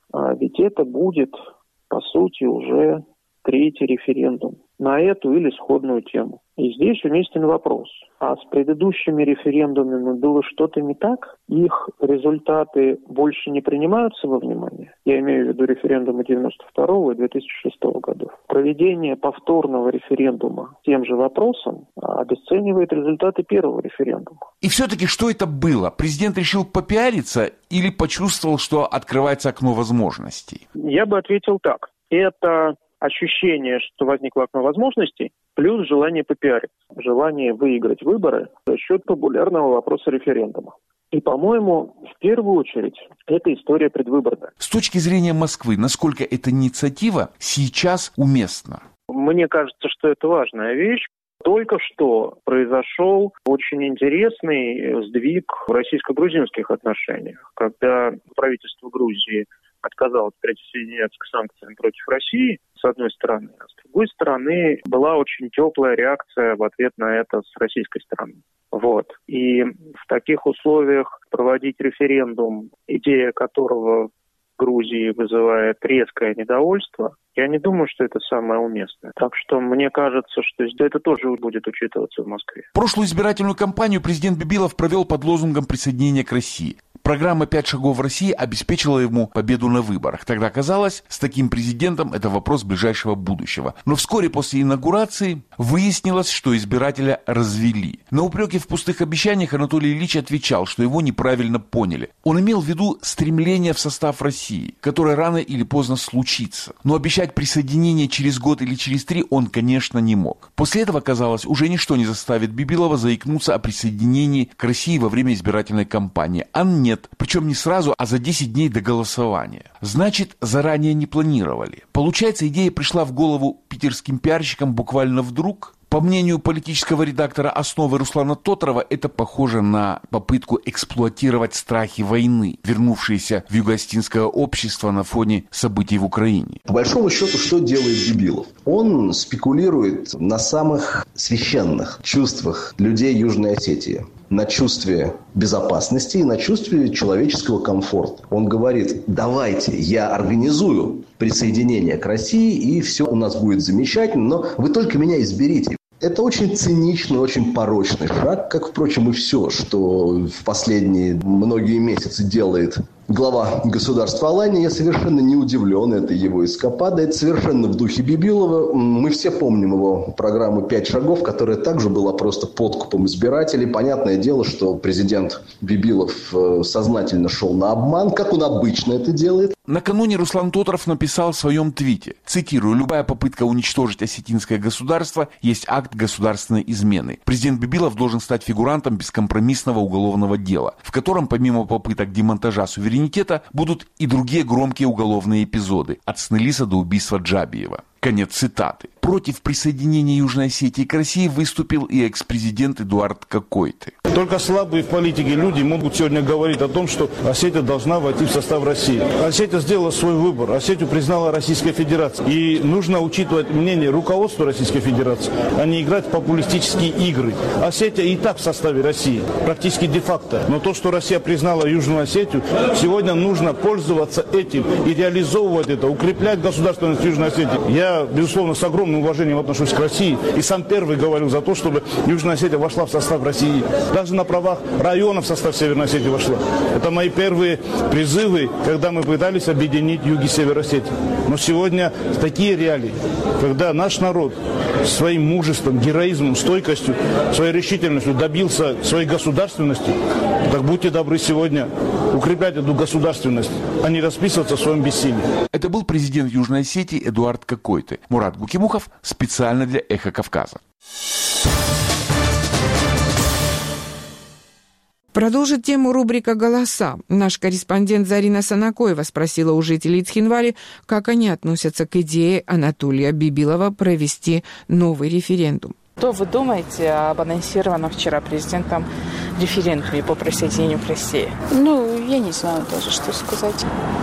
ведь это будет, по сути, уже третий референдум на эту или сходную тему. И здесь уместен вопрос. А с предыдущими референдумами было что-то не так? Их результаты больше не принимаются во внимание? Я имею в виду референдумы 92 и 2006 годов. Проведение повторного референдума тем же вопросом обесценивает результаты первого референдума. И все-таки что это было? Президент решил попиариться или почувствовал, что открывается окно возможностей? Я бы ответил так. Это ощущение, что возникло окно возможностей, плюс желание попиариться, желание выиграть выборы за счет популярного вопроса референдума. И, по-моему, в первую очередь, это история предвыборная. С точки зрения Москвы, насколько эта инициатива сейчас уместна? Мне кажется, что это важная вещь. Только что произошел очень интересный сдвиг в российско-грузинских отношениях, когда правительство Грузии отказалось присоединяться к санкциям против России, с одной стороны, а с другой стороны была очень теплая реакция в ответ на это с российской стороны. Вот. И в таких условиях проводить референдум, идея которого в Грузии вызывает резкое недовольство, я не думаю, что это самое уместное. Так что мне кажется, что это тоже будет учитываться в Москве. Прошлую избирательную кампанию президент Бибилов провел под лозунгом присоединения к России. Программа «5 шагов в России» обеспечила ему победу на выборах. Тогда казалось, с таким президентом это вопрос ближайшего будущего. Но вскоре после инаугурации выяснилось, что избирателя развели. На упреки в пустых обещаниях Анатолий Ильич отвечал, что его неправильно поняли. Он имел в виду стремление в состав России, которое рано или поздно случится. Но обещать присоединение через год или через 3 он, конечно, не мог. После этого, казалось, уже ничто не заставит Бибилова заикнуться о присоединении к России во время избирательной кампании. А нет. Причем не сразу, а за 10 дней до голосования. Значит, заранее не планировали. Получается, идея пришла в голову питерским пиарщикам буквально вдруг? По мнению политического редактора «Основы» Руслана Тоторова, это похоже на попытку эксплуатировать страхи войны, вернувшиеся в юго-остинское общество на фоне событий в Украине. По большому счету, что делает Бибилов? Он спекулирует на самых священных чувствах людей Южной Осетии. На чувстве безопасности и на чувстве человеческого комфорта. Он говорит: давайте, я организую присоединение к России, и все у нас будет замечательно, но вы только меня изберите. Это очень циничный, очень порочный шаг, как, впрочем, и все, что в последние многие месяцы делает глава государства Алания. Я совершенно не удивлен этой его эскападой. Это совершенно в духе Бибилова. Мы все помним его программу «5 шагов», которая также была просто подкупом избирателей. Понятное дело, что президент Бибилов сознательно шел на обман, как он обычно это делает. Накануне Руслан Тоторов написал в своем твите, цитирую: «Любая попытка уничтожить осетинское государство есть акт государственной измены. Президент Бибилов должен стать фигурантом бескомпромиссного уголовного дела, в котором помимо попыток демонтажа суверенитета будут и другие громкие уголовные эпизоды, от Снелиса до убийства Джабиева». Конец цитаты. Против присоединения Южной Осетии к России выступил и экс-президент Эдуард Кокойты. Только слабые в политике люди могут сегодня говорить о том, что Осетия должна войти в состав России. Осетия сделала свой выбор. Осетию признала Российская Федерация. И нужно учитывать мнение руководства Российской Федерации, а не играть в популистические игры. Осетия и так в составе России, практически де-факто. Но то, что Россия признала Южную Осетию, сегодня нужно пользоваться этим и реализовывать это, укреплять государственность Южной Осетии. Я, безусловно, с огромным уважением отношусь к России и сам первый говорю за то, чтобы Южная Осетия вошла в состав России. Даже на правах района в состав Северной Осетии вошла. Это мои первые призывы, когда мы пытались объединить юг и север Осетии. Но сегодня такие реалии, когда наш народ своим мужеством, героизмом, стойкостью, своей решительностью добился своей государственности, так будьте добры сегодня укреплять эту государственность, а не расписываться в своем бессилии. Это был президент Южной Осетии Эдуард Кокойты. Мурат Гукимухов специально для «Эхо Кавказа». Продолжит тему рубрика «Голоса». Наш корреспондент Зарина Санакоева спросила у жителей Цхинвали, как они относятся к идее Анатолия Бибилова провести новый референдум. Что вы думаете об анонсированном вчера президентом референдуме по присоединению к России? Я не знаю даже, что сказать.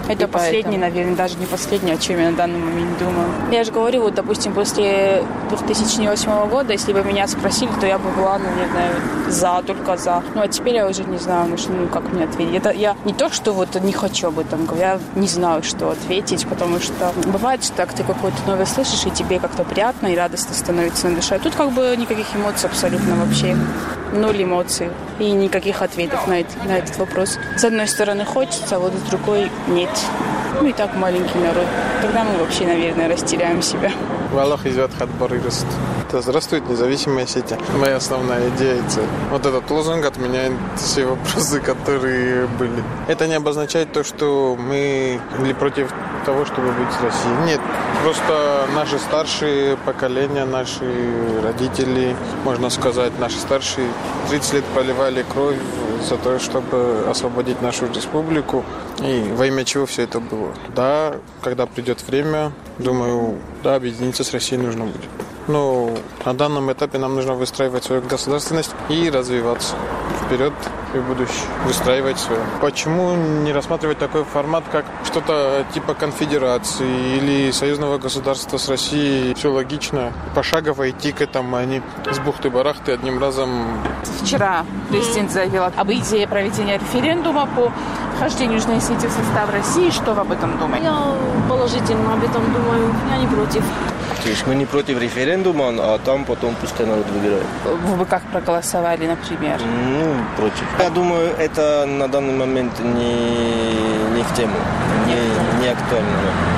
Это последний, наверное, даже не последний, о чем я на данный момент думаю. Я же говорю, вот, допустим, после 2008 года, если бы меня спросили, то я бы была, наверное, только за. Ну, а теперь я уже не знаю, как мне ответить. Я не то, что вот не хочу об этом говорить, я не знаю, что ответить, потому что бывает, что так ты какое-то новое слышишь, и тебе как-то приятно и радостно становится на душе. А тут как бы никаких эмоций абсолютно вообще. 0 эмоций и никаких ответов на этот вопрос. С одной стороны хочется, а вот с другой нет. И так маленький народ. Тогда мы вообще, наверное, растеряем себя. Аллах идет хадбар и рост. Здравствует независимая сеть. Моя основная идея и цель. Вот этот лозунг отменяет все вопросы, которые были. Это не обозначает то, что мы или против того, чтобы быть с Россией. Нет, просто наши старшие поколения, наши родители, можно сказать, наши старшие 30 лет проливали кровь за то, чтобы освободить нашу республику. И во имя чего все это было. Да, когда придет время, думаю, да, объединиться с Россией нужно будет. Но на данном этапе нам нужно выстраивать свою государственность и развиваться вперед и в будущее, выстраивать свое. Почему не рассматривать такой формат, как что-то типа конфедерации или союзного государства с Россией? Все логично. Пошагово идти к этому, а не с бухты-барахты одним разом. Вчера президент заявил об идее проведения референдума по вхождению Южной Осетии в состав России. Что вы об этом думаете? Я положительно об этом думаю. Я не против. То есть мы не против референдума, а там потом пускай народ выбирает. Вы бы как проголосовали, например? Против. Я думаю, это на данный момент не в тему, не актуально.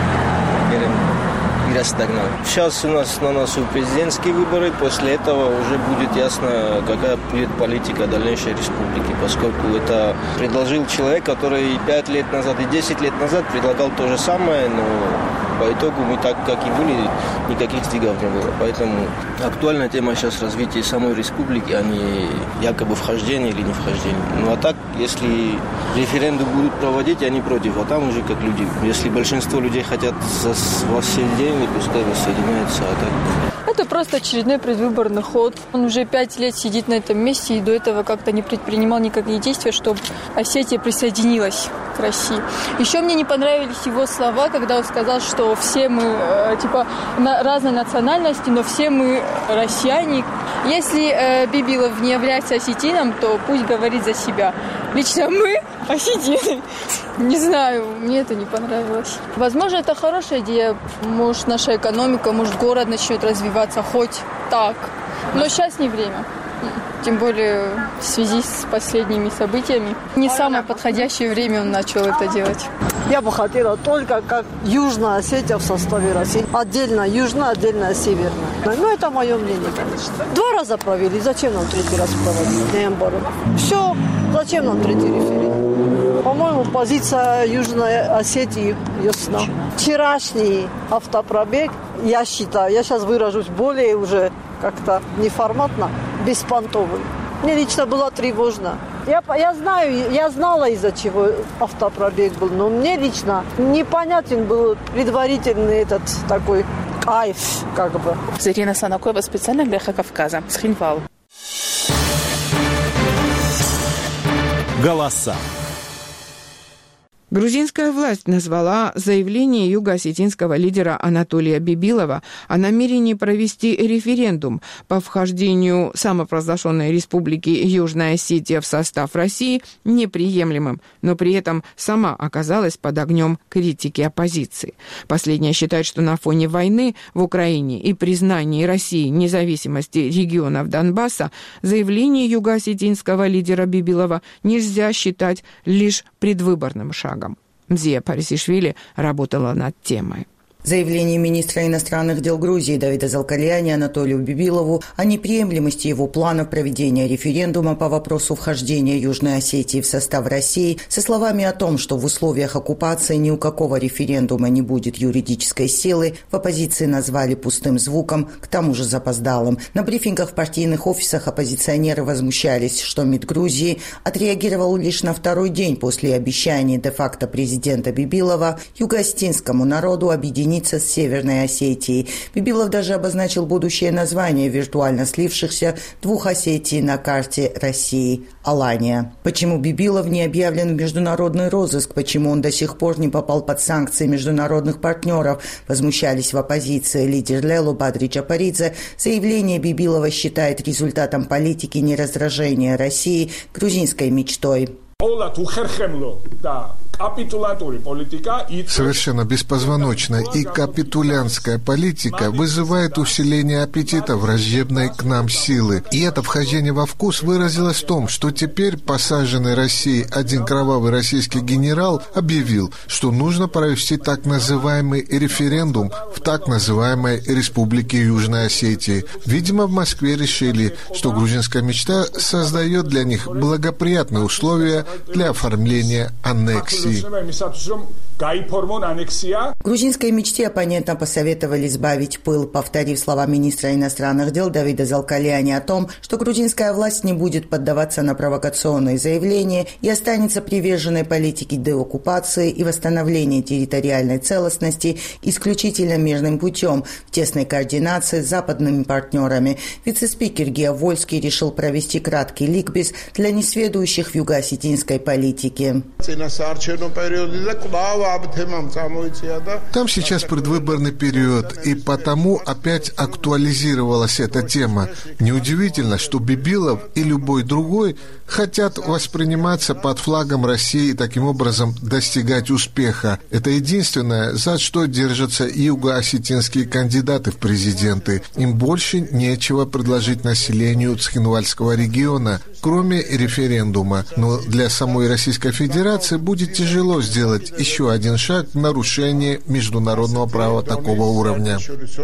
Сейчас у нас на носу президентские выборы, после этого уже будет ясно, какая будет политика дальнейшей республики, поскольку это предложил человек, который 5 лет назад и 10 лет назад предлагал то же самое, но по итогу мы так, как и были, никаких сдвигов не было. Поэтому актуальная тема сейчас развития самой республики, а не якобы вхождение или не вхождение. Ну а так, если референдум будут проводить, они против, а там уже как люди. Если большинство людей хотят воссоединения, пускай воссоединяются, а так... Это просто очередной предвыборный ход. Он уже 5 лет сидит на этом месте и до этого как-то не предпринимал никакие действия, чтобы Осетия присоединилась к России. Еще мне не понравились его слова, когда он сказал, что все мы, разной национальности, но все мы россияне. Если Бибилов не является осетином, то пусть говорит за себя. Лично мы осетины. Не знаю, мне это не понравилось. Возможно, это хорошая идея. Может, наша экономика, может, город начнет развиваться хоть так. Но сейчас не время. Тем более в связи с последними событиями. Не самое подходящее время он начал это делать. Я бы хотела только как Южная Осетия в составе России. Отдельно южная, отдельно северная. Но это мое мнение, конечно. 2 раза провели, зачем нам 3-й раз проводить? Наоборот. Все, зачем нам 3-й референдум? По-моему, позиция Южной Осетии ясна. Вчерашний автопробег, я считаю, я сейчас выражусь более уже как-то неформатно, беспонтовый. Мне лично было тревожно. Я знала, из-за чего автопробег был, но мне лично непонятен был предварительный этот такой кайф, как бы. Зарина Санакоева специально для «Эхо Кавказа» с Хинвал. Голоса. Грузинская власть назвала заявление юго-осетинского лидера Анатолия Бибилова о намерении провести референдум по вхождению самопровозглашенной республики Южная Осетия в состав России неприемлемым, но при этом сама оказалась под огнем критики оппозиции. Последняя считает, что на фоне войны в Украине и признании России независимости регионов Донбасса заявление юго-осетинского лидера Бибилова нельзя считать лишь предвыборным шагом. Мзия Парисишвили работала над темой. Заявление министра иностранных дел Грузии Давида Залкарьяни Анатолию Бибилову о неприемлемости его планов проведения референдума по вопросу вхождения Южной Осетии в состав России со словами о том, что в условиях оккупации ни у какого референдума не будет юридической силы, в оппозиции назвали пустым звуком, к тому же запоздалым. На брифингах в партийных офисах оппозиционеры возмущались, что МИД Грузии отреагировал лишь на 2-й день после обещания де-факто президента Бибилова юго-осетинскому народу объединиться присоединиться с Северной Осетией. Бибилов даже обозначил будущее название виртуально слившихся двух Осетий на карте России – Алания. Почему Бибилов не объявлен в международный розыск? Почему он до сих пор не попал под санкции международных партнеров? Возмущались в оппозиции. Лидер Лелу Бадри Джапаридзе заявление Бибилова считает результатом политики нераздражения России грузинской мечтой. Совершенно беспозвоночная и капитулянская политика вызывает усиление аппетита враждебной к нам силы. И это вхождение во вкус выразилось в том, что теперь посаженный Россией один кровавый российский генерал объявил, что нужно провести так называемый референдум в так называемой Республике Южной Осетии. Видимо, в Москве решили, что грузинская мечта создает для них благоприятные условия для оформления аннексии. Грузинской мечте оппонентам посоветовали сбавить пыл, повторив слова министра иностранных дел Давида Залкаляни о том, что грузинская власть не будет поддаваться на провокационные заявления и останется приверженной политике деоккупации и восстановления территориальной целостности исключительно мирным путем, в тесной координации с западными партнерами. Вице-спикер Гео Вольский решил провести краткий ликбез для несведущих в юго-осетинской политике. Там сейчас предвыборный период, и потому опять актуализировалась эта тема. Неудивительно, что Бибилов и любой другой хотят восприниматься под флагом России и таким образом достигать успеха. Это единственное, за что держатся юго-осетинские кандидаты в президенты. Им больше нечего предложить населению Цхинвальского региона, кроме референдума. Но для самой Российской Федерации будет тяжело сделать еще один шаг в нарушение международного права такого уровня.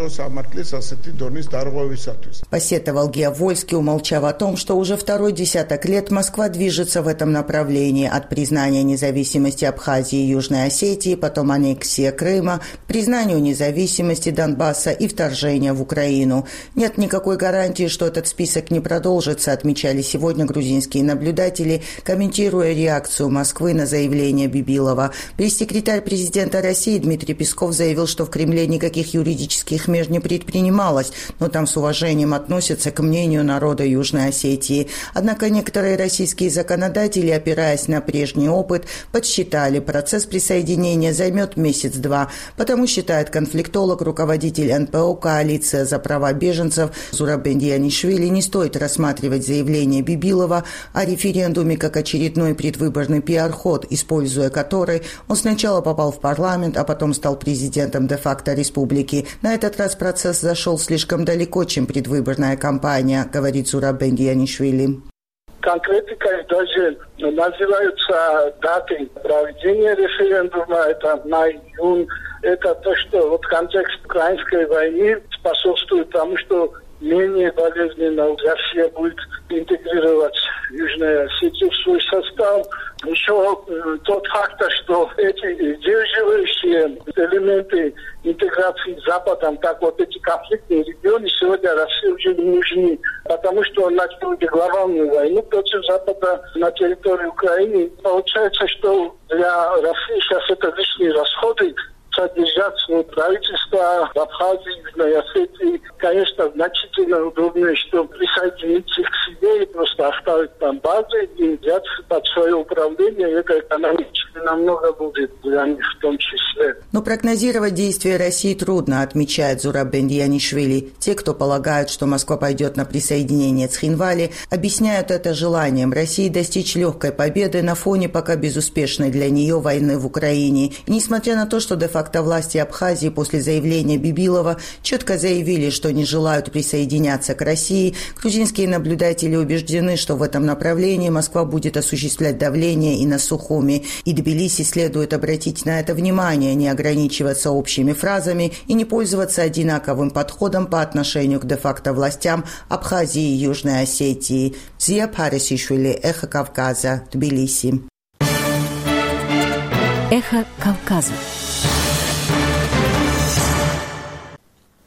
Посетовал Гео Вольский, умолчав о том, что уже второй десяток лет Москва движется в этом направлении от признания независимости Абхазии и Южной Осетии, потом аннексия Крыма, к признанию независимости Донбасса и вторжения в Украину. Нет никакой гарантии, что этот список не продолжится, отмечали сегодня грузинские наблюдатели, комментируя реакцию Москвы на заявление Бибилова. Пресс-секретарь президента России Дмитрий Песков заявил, что в Кремле никаких юридических мер не предпринималось, но там с уважением относятся к мнению народа Южной Осетии. Однако некоторые российские законодатели, опираясь на прежний опыт, подсчитали, процесс присоединения займет месяц-два. Потому, считает конфликтолог, руководитель НПО «Коалиция за права беженцев» Зурабен Дианишвили, не стоит рассматривать заявление Бибилова о референдуме как очередной предвыборный пиар-ход, используя который он сначала попал в парламент, а потом стал президентом де-факто республики. На этот раз процесс зашел слишком далеко, чем предвыборная кампания, говорит Зурабен Дианишвили. Конкретикой даже называются даты проведения референдума, это на июнь. Это то, что вот контекст украинской войны способствует тому, что менее болезненно Россия будет интегрировать Южную Осетию в свой состав. Еще тот факт, что эти сдерживающие элементы интеграции с Западом, так вот эти конфликтные регионы сегодня России уже не нужны, потому что он начал глобальную войну против Запада на территории Украины. Получается, что для России сейчас это лишние расходы, содержать свое правительство в Абхазии, Южной Осетии. Конечно, значительно удобнее, что присоединиться к себе и просто оставить там базы и взять под свое управление. Это экономически намного будет для них в том числе. Но прогнозировать действия России трудно, отмечает Зурабен Дианишвили. Те, кто полагают, что Москва пойдет на присоединение Цхинвали, объясняют это желанием России достичь легкой победы на фоне пока безуспешной для нее войны в Украине. И несмотря на то, что де-факто власти Абхазии после заявления Бибилова четко заявили, что не желают присоединяться к России, грузинские наблюдатели убеждены, что в этом направлении Москва будет осуществлять давление и на Сухуми. И Тбилиси следует обратить на это внимание, не ограничиваться общими фразами и не пользоваться одинаковым подходом по отношению к де-факто властям Абхазии и Южной Осетии. Зия Парисишвили, Эхо Кавказа, Тбилиси. Эхо Кавказа.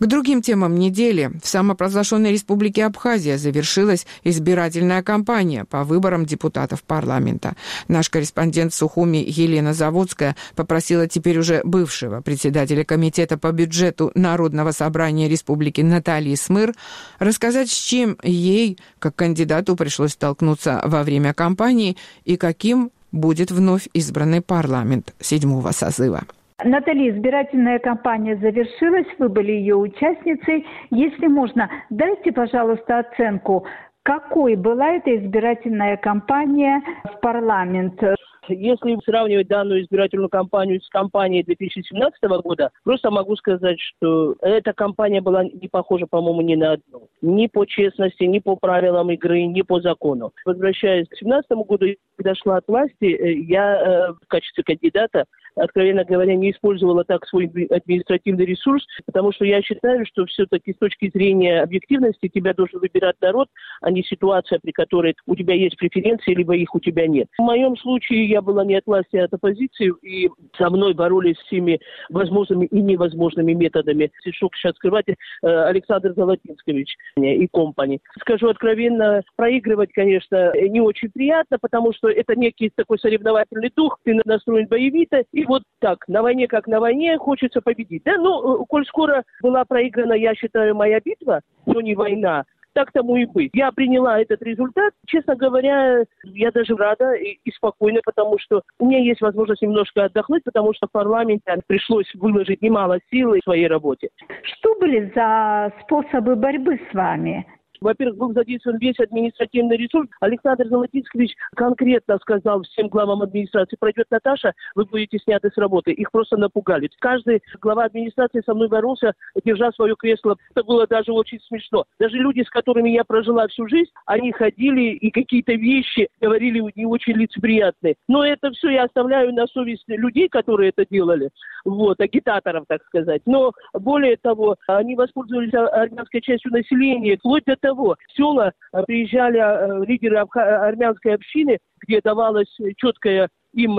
К другим темам недели. В самопровозглашенной республике Абхазия завершилась избирательная кампания по выборам депутатов парламента. Наш корреспондент в Сухуми Елена Заводская попросила теперь уже бывшего председателя комитета по бюджету Народного собрания республики Натальи Смыр рассказать, с чем ей, как кандидату, пришлось столкнуться во время кампании и каким будет вновь избранный парламент 7-го созыва. Наталья, избирательная кампания завершилась, вы были ее участницей. Если можно, дайте, пожалуйста, оценку, какой была эта избирательная кампания в парламент. Если сравнивать данную избирательную кампанию с кампанией 2017 года, просто могу сказать, что эта кампания была не похожа, по-моему, ни на одну. Ни по честности, ни по правилам игры, ни по закону. Возвращаясь к 2017 году, когда шла от власти, я в качестве кандидата, откровенно говоря, не использовала так свой административный ресурс, потому что я считаю, что все-таки с точки зрения объективности тебя должен выбирать народ, а не ситуация, при которой у тебя есть преференции, либо их у тебя нет. В моем случае я была не от власти, а от оппозиции, и со мной боролись всеми возможными и невозможными методами. Что сейчас скрывать, Александр Золотинскович и компани. Скажу откровенно, проигрывать, конечно, не очень приятно, потому что это некий такой соревновательный дух, ты настроен боевито, и вот так, на войне как на войне, хочется победить. Да, ну, коль скоро была проиграна, я считаю, моя битва, но не война, так тому и быть. Я приняла этот результат. Честно говоря, я даже рада и спокойна, потому что у меня есть возможность немножко отдохнуть, потому что в парламенте пришлось выложить немало сил в своей работе. Что были за способы борьбы с вами? Во-первых, был задействован весь административный ресурс. Александр Золотинскович конкретно сказал всем главам администрации: пройдет Наташа, вы будете сняты с работы. Их просто напугали. Каждый глава администрации со мной боролся, держа свое кресло. Это было даже очень смешно. Даже люди, с которыми я прожила всю жизнь, они ходили и какие-то вещи говорили не очень лицеприятные. Но это все я оставляю на совесть людей, которые это делали. Вот, агитаторов, так сказать. Но более того, они воспользовались армянской частью населения, вплоть до того, в села приезжали лидеры армянской общины, где давалось четкое им,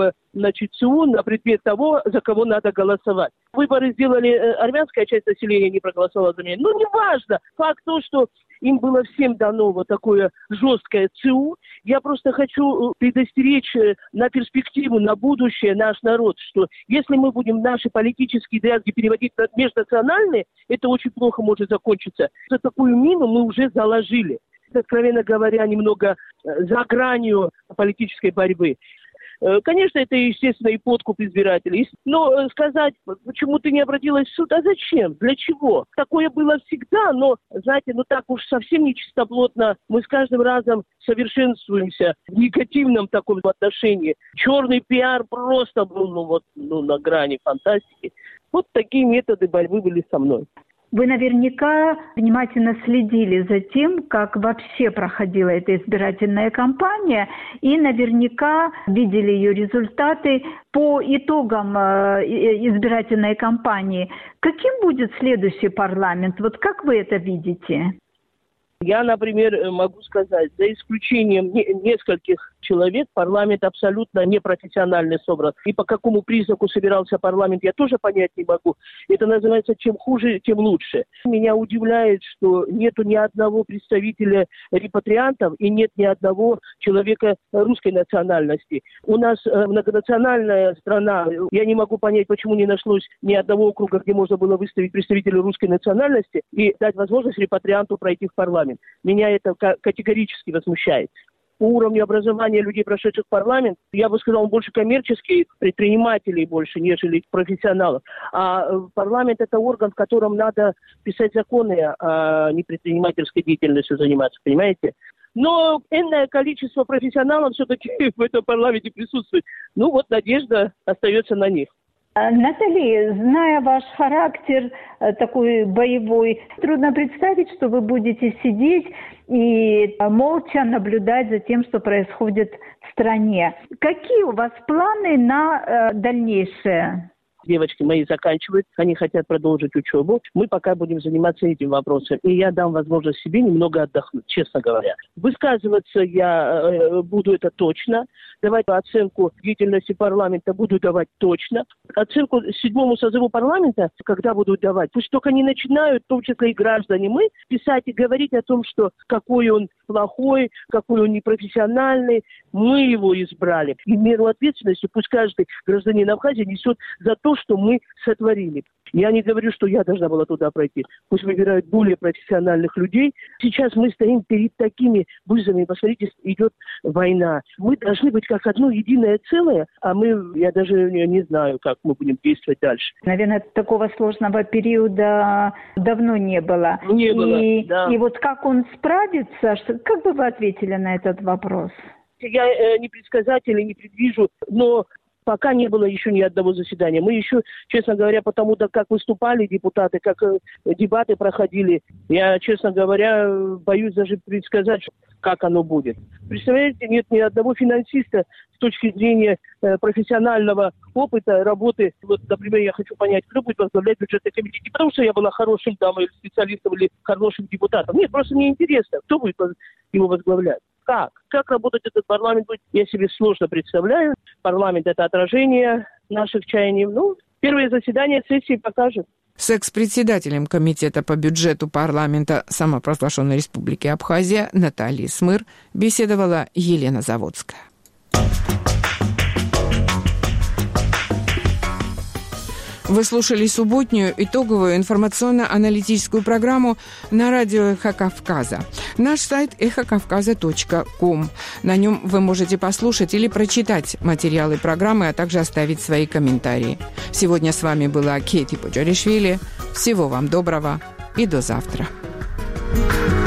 ЦУ на предмет того, за кого надо голосовать. Выборы сделали армянская часть населения, не проголосовала за меня. Ну, неважно. Факт то, что им было всем дано вот такое жесткое ЦУ. Я просто хочу предостеречь на перспективу, на будущее наш народ, что если мы будем наши политические дрязги переводить на межнациональные, это очень плохо может закончиться. За такую мину мы уже заложили. Это, откровенно говоря, немного за гранью политической борьбы. Конечно, это, естественно, и подкуп избирателей. Но сказать, почему ты не обратилась в суд, а зачем? Для чего? Такое было всегда, но, знаете, так уж совсем нечистоплотно. Мы с каждым разом совершенствуемся в негативном таком отношении. Черный пиар просто был, на грани фантастики. Вот такие методы борьбы были со мной. Вы наверняка внимательно следили за тем, как вообще проходила эта избирательная кампания, и наверняка видели ее результаты по итогам избирательной кампании. Каким будет следующий парламент? Вот как вы это видите? Я, например, могу сказать, за исключением нескольких человек, парламент абсолютно непрофессионально собран. И по какому признаку собирался парламент, я тоже понять не могу. Это называется, чем хуже, тем лучше. Меня удивляет, что нету ни одного представителя репатриантов и нет ни одного человека русской национальности. У нас многонациональная страна. Я не могу понять, почему не нашлось ни одного округа, где можно было выставить представителя русской национальности и дать возможность репатрианту пройти в парламент. Меня это категорически возмущает. По уровню образования людей, прошедших парламент, я бы сказал, он больше коммерческий, предпринимателей больше, нежели профессионалов. А парламент – это орган, в котором надо писать законы, а не предпринимательской деятельностью заниматься, понимаете? Но энное количество профессионалов все-таки в этом парламенте присутствует. Надежда остается на них. Наталья, зная ваш характер такой боевой, трудно представить, что вы будете сидеть и молча наблюдать за тем, что происходит в стране. Какие у вас планы на дальнейшее? девочки мои заканчивают, они хотят продолжить учебу. Мы пока будем заниматься этим вопросом. И я дам возможность себе немного отдохнуть, честно говоря. Высказываться я буду это точно. Давать оценку деятельности парламента буду давать точно. Оценку 7-му созыву парламента, когда буду давать, пусть только не начинают, в том числе и граждане, мы писать и говорить о том, что какой он плохой, какой он непрофессиональный. Мы его избрали. И меру ответственности пусть каждый гражданин Абхазии несет за то, что мы сотворили. Я не говорю, что я должна была туда пройти. Пусть выбирают более профессиональных людей. Сейчас мы стоим перед такими вызовами. Посмотрите, идет война. Мы должны быть как одно единое целое, а я даже не знаю, как мы будем действовать дальше. Наверное, такого сложного периода давно не было. Не было, да. И вот как он справится, как бы вы ответили на этот вопрос? Я не предсказатель и не предвижу, но пока не было еще ни одного заседания. Мы еще, честно говоря, потому как выступали депутаты, как дебаты проходили, я, честно говоря, боюсь даже предсказать, как оно будет. Представляете, нет ни одного финансиста с точки зрения профессионального опыта, работы. Вот, например, я хочу понять, кто будет возглавлять бюджетный комитет. Не потому, что я была хорошим дамой, или специалистом, или хорошим депутатом. Нет, просто мне интересно, кто будет его возглавлять. Как работать этот парламент будет, я себе сложно представляю. Парламент – это отражение наших чаяний. Первое заседание сессии покажет. С экс-председателем Комитета по бюджету парламента самопровозглашенной Республики Абхазия Натальей Смыр беседовала Елена Заводская. Вы слушали субботнюю итоговую информационно-аналитическую программу на радио «Эхо Кавказа». Наш сайт эхокавказа.ком. На нем вы можете послушать или прочитать материалы программы, а также оставить свои комментарии. Сегодня с вами была Кейти Поджаришвили. Всего вам доброго и до завтра.